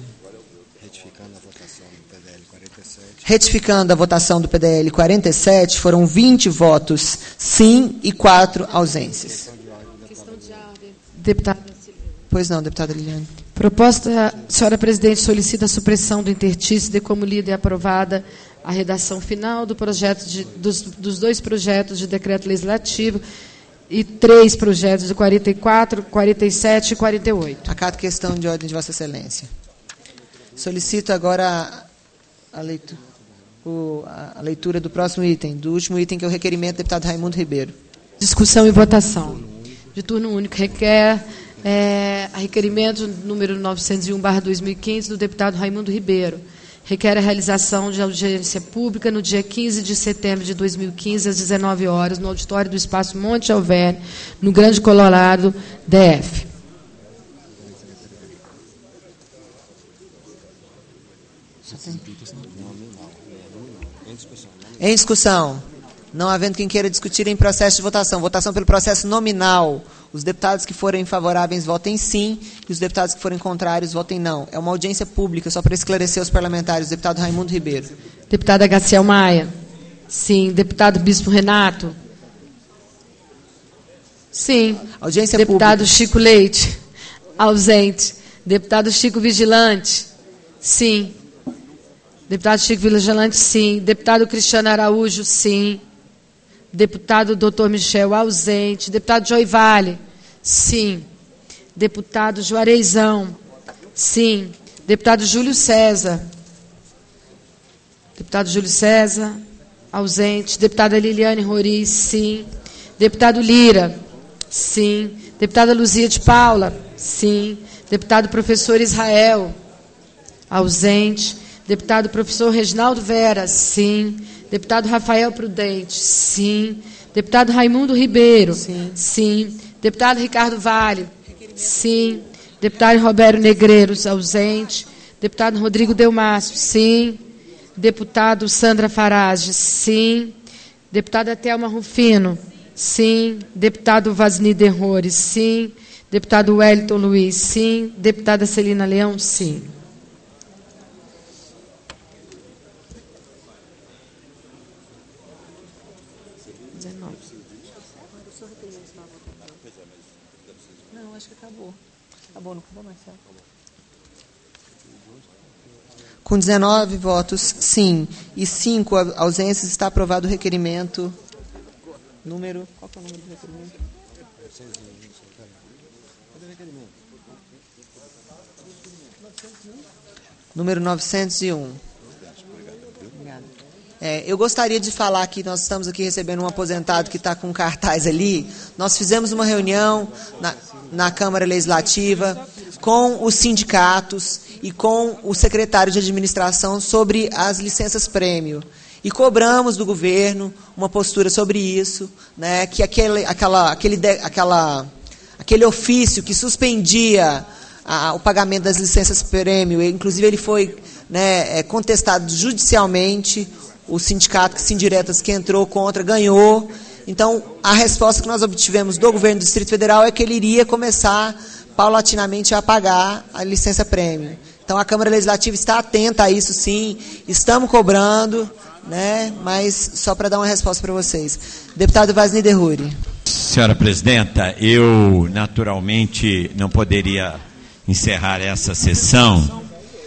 A: Retificando a votação do PDL 47, foram 20 votos sim e 4 ausências.
B: Questão de ordem. Deputada.
A: Pois não, deputada Liliane.
B: Proposta, senhora presidente, solicita a supressão do intertício de como lida e aprovada a redação final do projeto dos 2 projetos de decreto legislativo e 3 projetos de 44, 47 e 48.
A: Acato questão de ordem de Vossa Excelência. Solicito agora a leitura do próximo item, do último item, que é o requerimento do deputado Raimundo Ribeiro.
B: Discussão e votação. De turno único, requer a requerimento número 901/2015 do deputado Raimundo Ribeiro. Requer a realização de audiência pública no dia 15 de setembro de 2015, às 19 horas, no auditório do Espaço Monte Alverne, no Grande Colorado, DF.
A: Em discussão. Não havendo quem queira discutir em processo de votação. Votação pelo processo nominal. Os deputados que forem favoráveis votem sim, e os deputados que forem contrários votem não. É uma audiência pública, só para esclarecer os parlamentares. Deputado Raimundo Ribeiro.
B: Deputada Gaciel Maia. Sim. Deputado Bispo Renato. Sim.
A: Audiência
B: Deputado
A: pública.
B: Chico Leite. Ausente. Deputado Chico Vigilante. Sim. Deputado Chico Vigilante, sim. Deputado Cristiano Araújo, sim. Deputado Dr. Michel, ausente. Deputado Joy Vale, sim. Deputado Juareizão, sim. Deputado Júlio César. Deputado Júlio César, ausente. Deputada Liliane Roriz, sim. Deputado Lira, sim. Deputada Luzia de Paula, sim. Deputado Professor Israel, ausente. Deputado Professor Reginaldo Vera, sim. Deputado Rafael Prudente, sim. Deputado Raimundo Ribeiro, sim. Deputado Ricardo Vale, sim. Deputado Roberto Negreiros, ausente. Deputado Rodrigo Delmácio, sim. Deputado Sandra Farage, sim. Deputada Thelma Rufino, sim. Deputado Vasni Derrores, sim. Deputado Wellington Luiz, sim. Deputada Celina Leão, sim.
A: Não, acho que acabou. Acabou, não acabou, Marcelo? Com 19 votos, sim, e 5 ausências, está aprovado o requerimento número... Qual que é o número do requerimento? Número 901. Eu gostaria de falar que nós estamos aqui recebendo um aposentado que está com um cartaz ali. Nós fizemos uma reunião na Câmara Legislativa com os sindicatos e com o secretário de administração sobre as licenças-prêmio. E cobramos do governo uma postura sobre isso, né, que aquele ofício que suspendia o pagamento das licenças-prêmio, inclusive ele foi, né, contestado judicialmente. O sindicato Sindiretas que entrou contra ganhou. Então, a resposta que nós obtivemos do governo do Distrito Federal é que ele iria começar paulatinamente a pagar a licença-prêmio. Então, a Câmara Legislativa está atenta a isso, sim. Estamos cobrando, né? Mas só para dar uma resposta para vocês. Deputado Vasni Derruri.
D: Senhora Presidenta, eu naturalmente não poderia encerrar essa sessão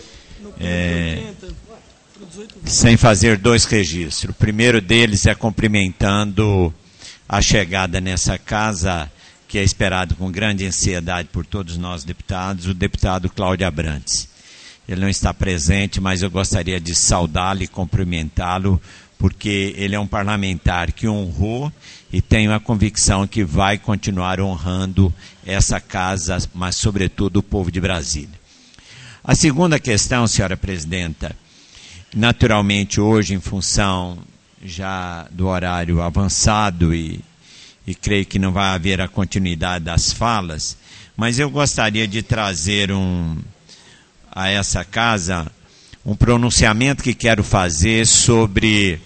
D: sem fazer 2 registros. O primeiro deles é cumprimentando a chegada nessa casa, que é esperado com grande ansiedade por todos nós deputados, o deputado Cláudio Abrantes. Ele não está presente, mas eu gostaria de saudá-lo e cumprimentá-lo, porque ele é um parlamentar que honrou e tenho a convicção que vai continuar honrando essa casa, mas sobretudo o povo de Brasília. A segunda questão, senhora Presidenta, naturalmente, hoje, em função já do horário avançado e creio que não vai haver a continuidade das falas, mas eu gostaria de trazer a essa casa um pronunciamento que quero fazer sobre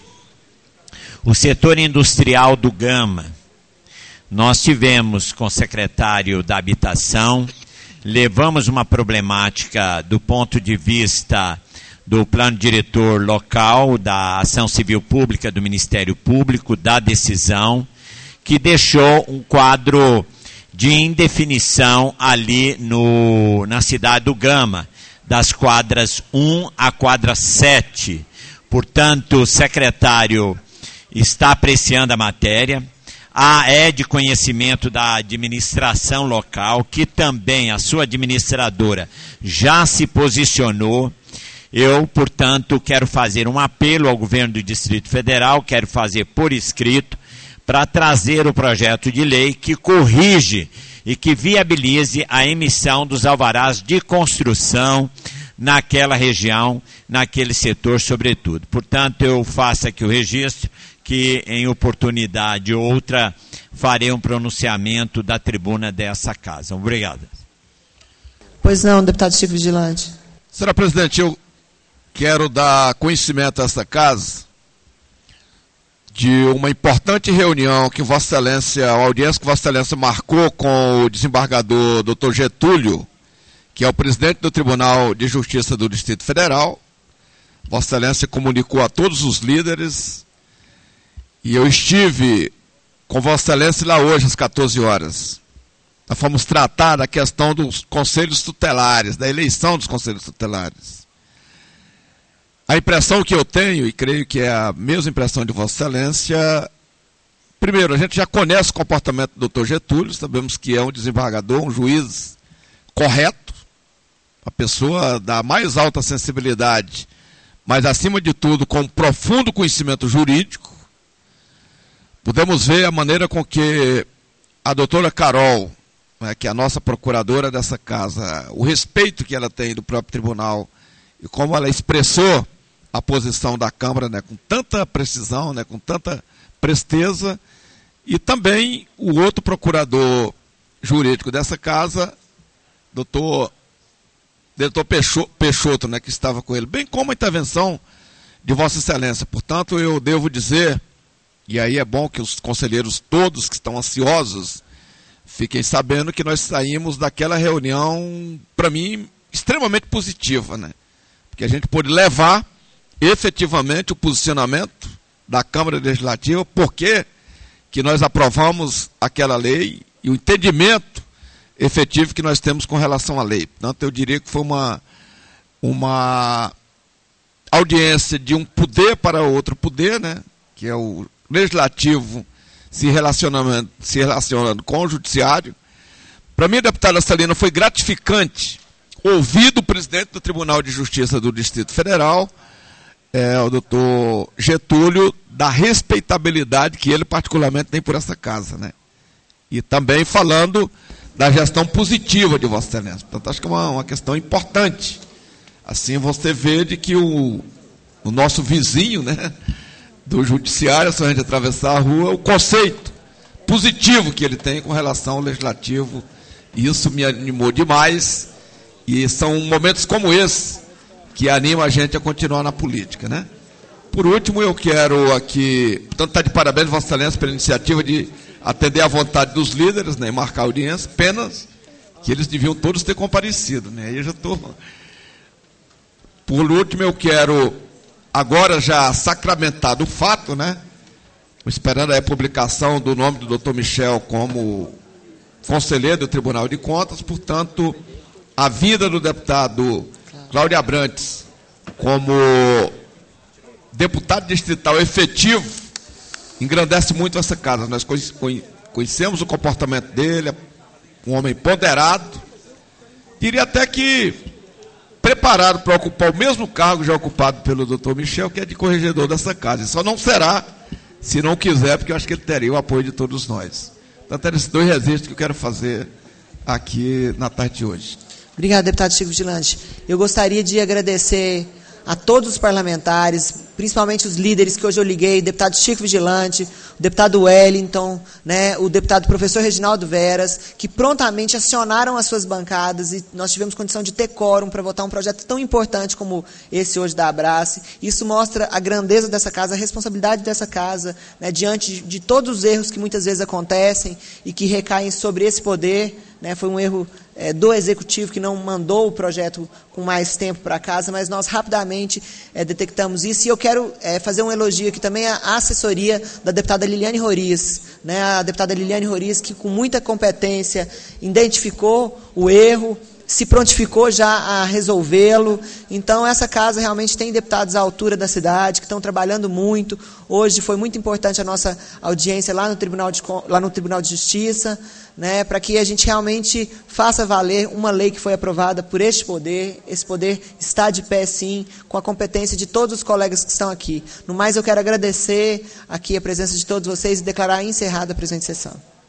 D: o setor industrial do Gama. Nós tivemos com o secretário da Habitação, levamos uma problemática do ponto de vista do plano diretor local, da ação civil pública, do Ministério Público, da decisão, que deixou um quadro de indefinição ali na cidade do Gama, das quadras 1 à quadra 7. Portanto, o secretário está apreciando a matéria. É de conhecimento da administração local, que também a sua administradora já se posicionou. Eu, portanto, quero fazer um apelo ao governo do Distrito Federal, quero fazer por escrito, para trazer o projeto de lei que corrige e que viabilize a emissão dos alvarás de construção naquela região, naquele setor, sobretudo. Portanto, eu faço aqui o registro que, em oportunidade outra, farei um pronunciamento da tribuna dessa casa. Obrigado.
A: Pois não, deputado Chico Vigilante.
G: Senhora Presidente, eu quero dar conhecimento a esta casa de uma importante reunião que Vossa Excelência, a audiência que Vossa Excelência marcou com o desembargador Dr. Getúlio, que é o presidente do Tribunal de Justiça do Distrito Federal. Vossa Excelência comunicou a todos os líderes e eu estive com Vossa Excelência lá hoje às 14 horas. Nós fomos tratar da questão dos conselhos tutelares, da eleição dos conselhos tutelares. A impressão que eu tenho, e creio que é a mesma impressão de Vossa Excelência, primeiro, a gente já conhece o comportamento do Dr. Getúlio, sabemos que é um desembargador, um juiz correto, uma pessoa da mais alta sensibilidade, mas, acima de tudo, com um profundo conhecimento jurídico. Podemos ver a maneira com que a doutora Carol, né, que é a nossa procuradora dessa casa, o respeito que ela tem do próprio tribunal e como ela expressou a posição da Câmara, né, com tanta precisão, né, com tanta presteza, e também o outro procurador jurídico dessa casa, doutor Peixoto, né, que estava com ele, bem como a intervenção de Vossa Excelência. Portanto, eu devo dizer, e aí é bom que os conselheiros todos que estão ansiosos fiquem sabendo que nós saímos daquela reunião, para mim, extremamente positiva, né? Porque a gente pôde levar efetivamente o posicionamento da Câmara Legislativa, porque que nós aprovamos aquela lei e o entendimento efetivo que nós temos com relação à lei. Portanto, eu diria que foi uma audiência de um poder para outro poder, né? Que é o legislativo se relacionando com o judiciário. Para mim, deputada Salina, foi gratificante ouvir do presidente do Tribunal de Justiça do Distrito Federal, o doutor Getúlio, da respeitabilidade que ele particularmente tem por essa casa, né? E também falando da gestão positiva de Vossa Excelência. Portanto, acho que é uma questão importante. Assim você vê de que o nosso vizinho, né, do judiciário, se a gente atravessar a rua, o conceito positivo que ele tem com relação ao legislativo, isso me animou demais, e são momentos como esse que animam a gente a continuar na política, né? Por último, eu quero aqui, portanto, está de parabéns, Vossa Excelência, pela iniciativa de atender à vontade dos líderes, né, e marcar audiência, apenas que eles deviam todos ter comparecido, né? Aí eu já estou... Por último, eu quero, agora já sacramentado o fato, né, esperando a publicação do nome do Dr. Michel como conselheiro do Tribunal de Contas, portanto, a vida do deputado Cláudio Abrantes como deputado distrital efetivo engrandece muito essa casa. Nós conhecemos o comportamento dele, um homem ponderado, diria até que preparado para ocupar o mesmo cargo já ocupado pelo doutor Michel, que é de corregedor dessa casa. E só não será se não quiser, porque eu acho que ele teria o apoio de todos nós. Então, eram esses dois registros que eu quero fazer aqui na tarde de hoje.
A: Obrigado, deputado Chico Vigilante. Eu gostaria de agradecer a todos os parlamentares, principalmente os líderes que hoje eu liguei, o deputado Chico Vigilante, o deputado Wellington, né, o deputado professor Reginaldo Veras, que prontamente acionaram as suas bancadas e nós tivemos condição de ter quórum para votar um projeto tão importante como esse hoje da Abrace. Isso mostra a grandeza dessa casa, a responsabilidade dessa casa, né, diante de todos os erros que muitas vezes acontecem e que recaem sobre esse poder, né. Foi um erro do Executivo que não mandou o projeto com mais tempo para casa, mas nós rapidamente detectamos isso. E eu quero fazer um elogio aqui também à assessoria da deputada Liliane Roriz, né, a deputada Liliane Roriz, que com muita competência identificou o erro, se prontificou já a resolvê-lo. Então, essa casa realmente tem deputados à altura da cidade, que estão trabalhando muito. Hoje foi muito importante a nossa audiência lá no Tribunal de Justiça, né, para que a gente realmente faça valer uma lei que foi aprovada por este poder. Esse poder está de pé, sim, com a competência de todos os colegas que estão aqui. No mais, eu quero agradecer aqui a presença de todos vocês e declarar encerrada a presente sessão.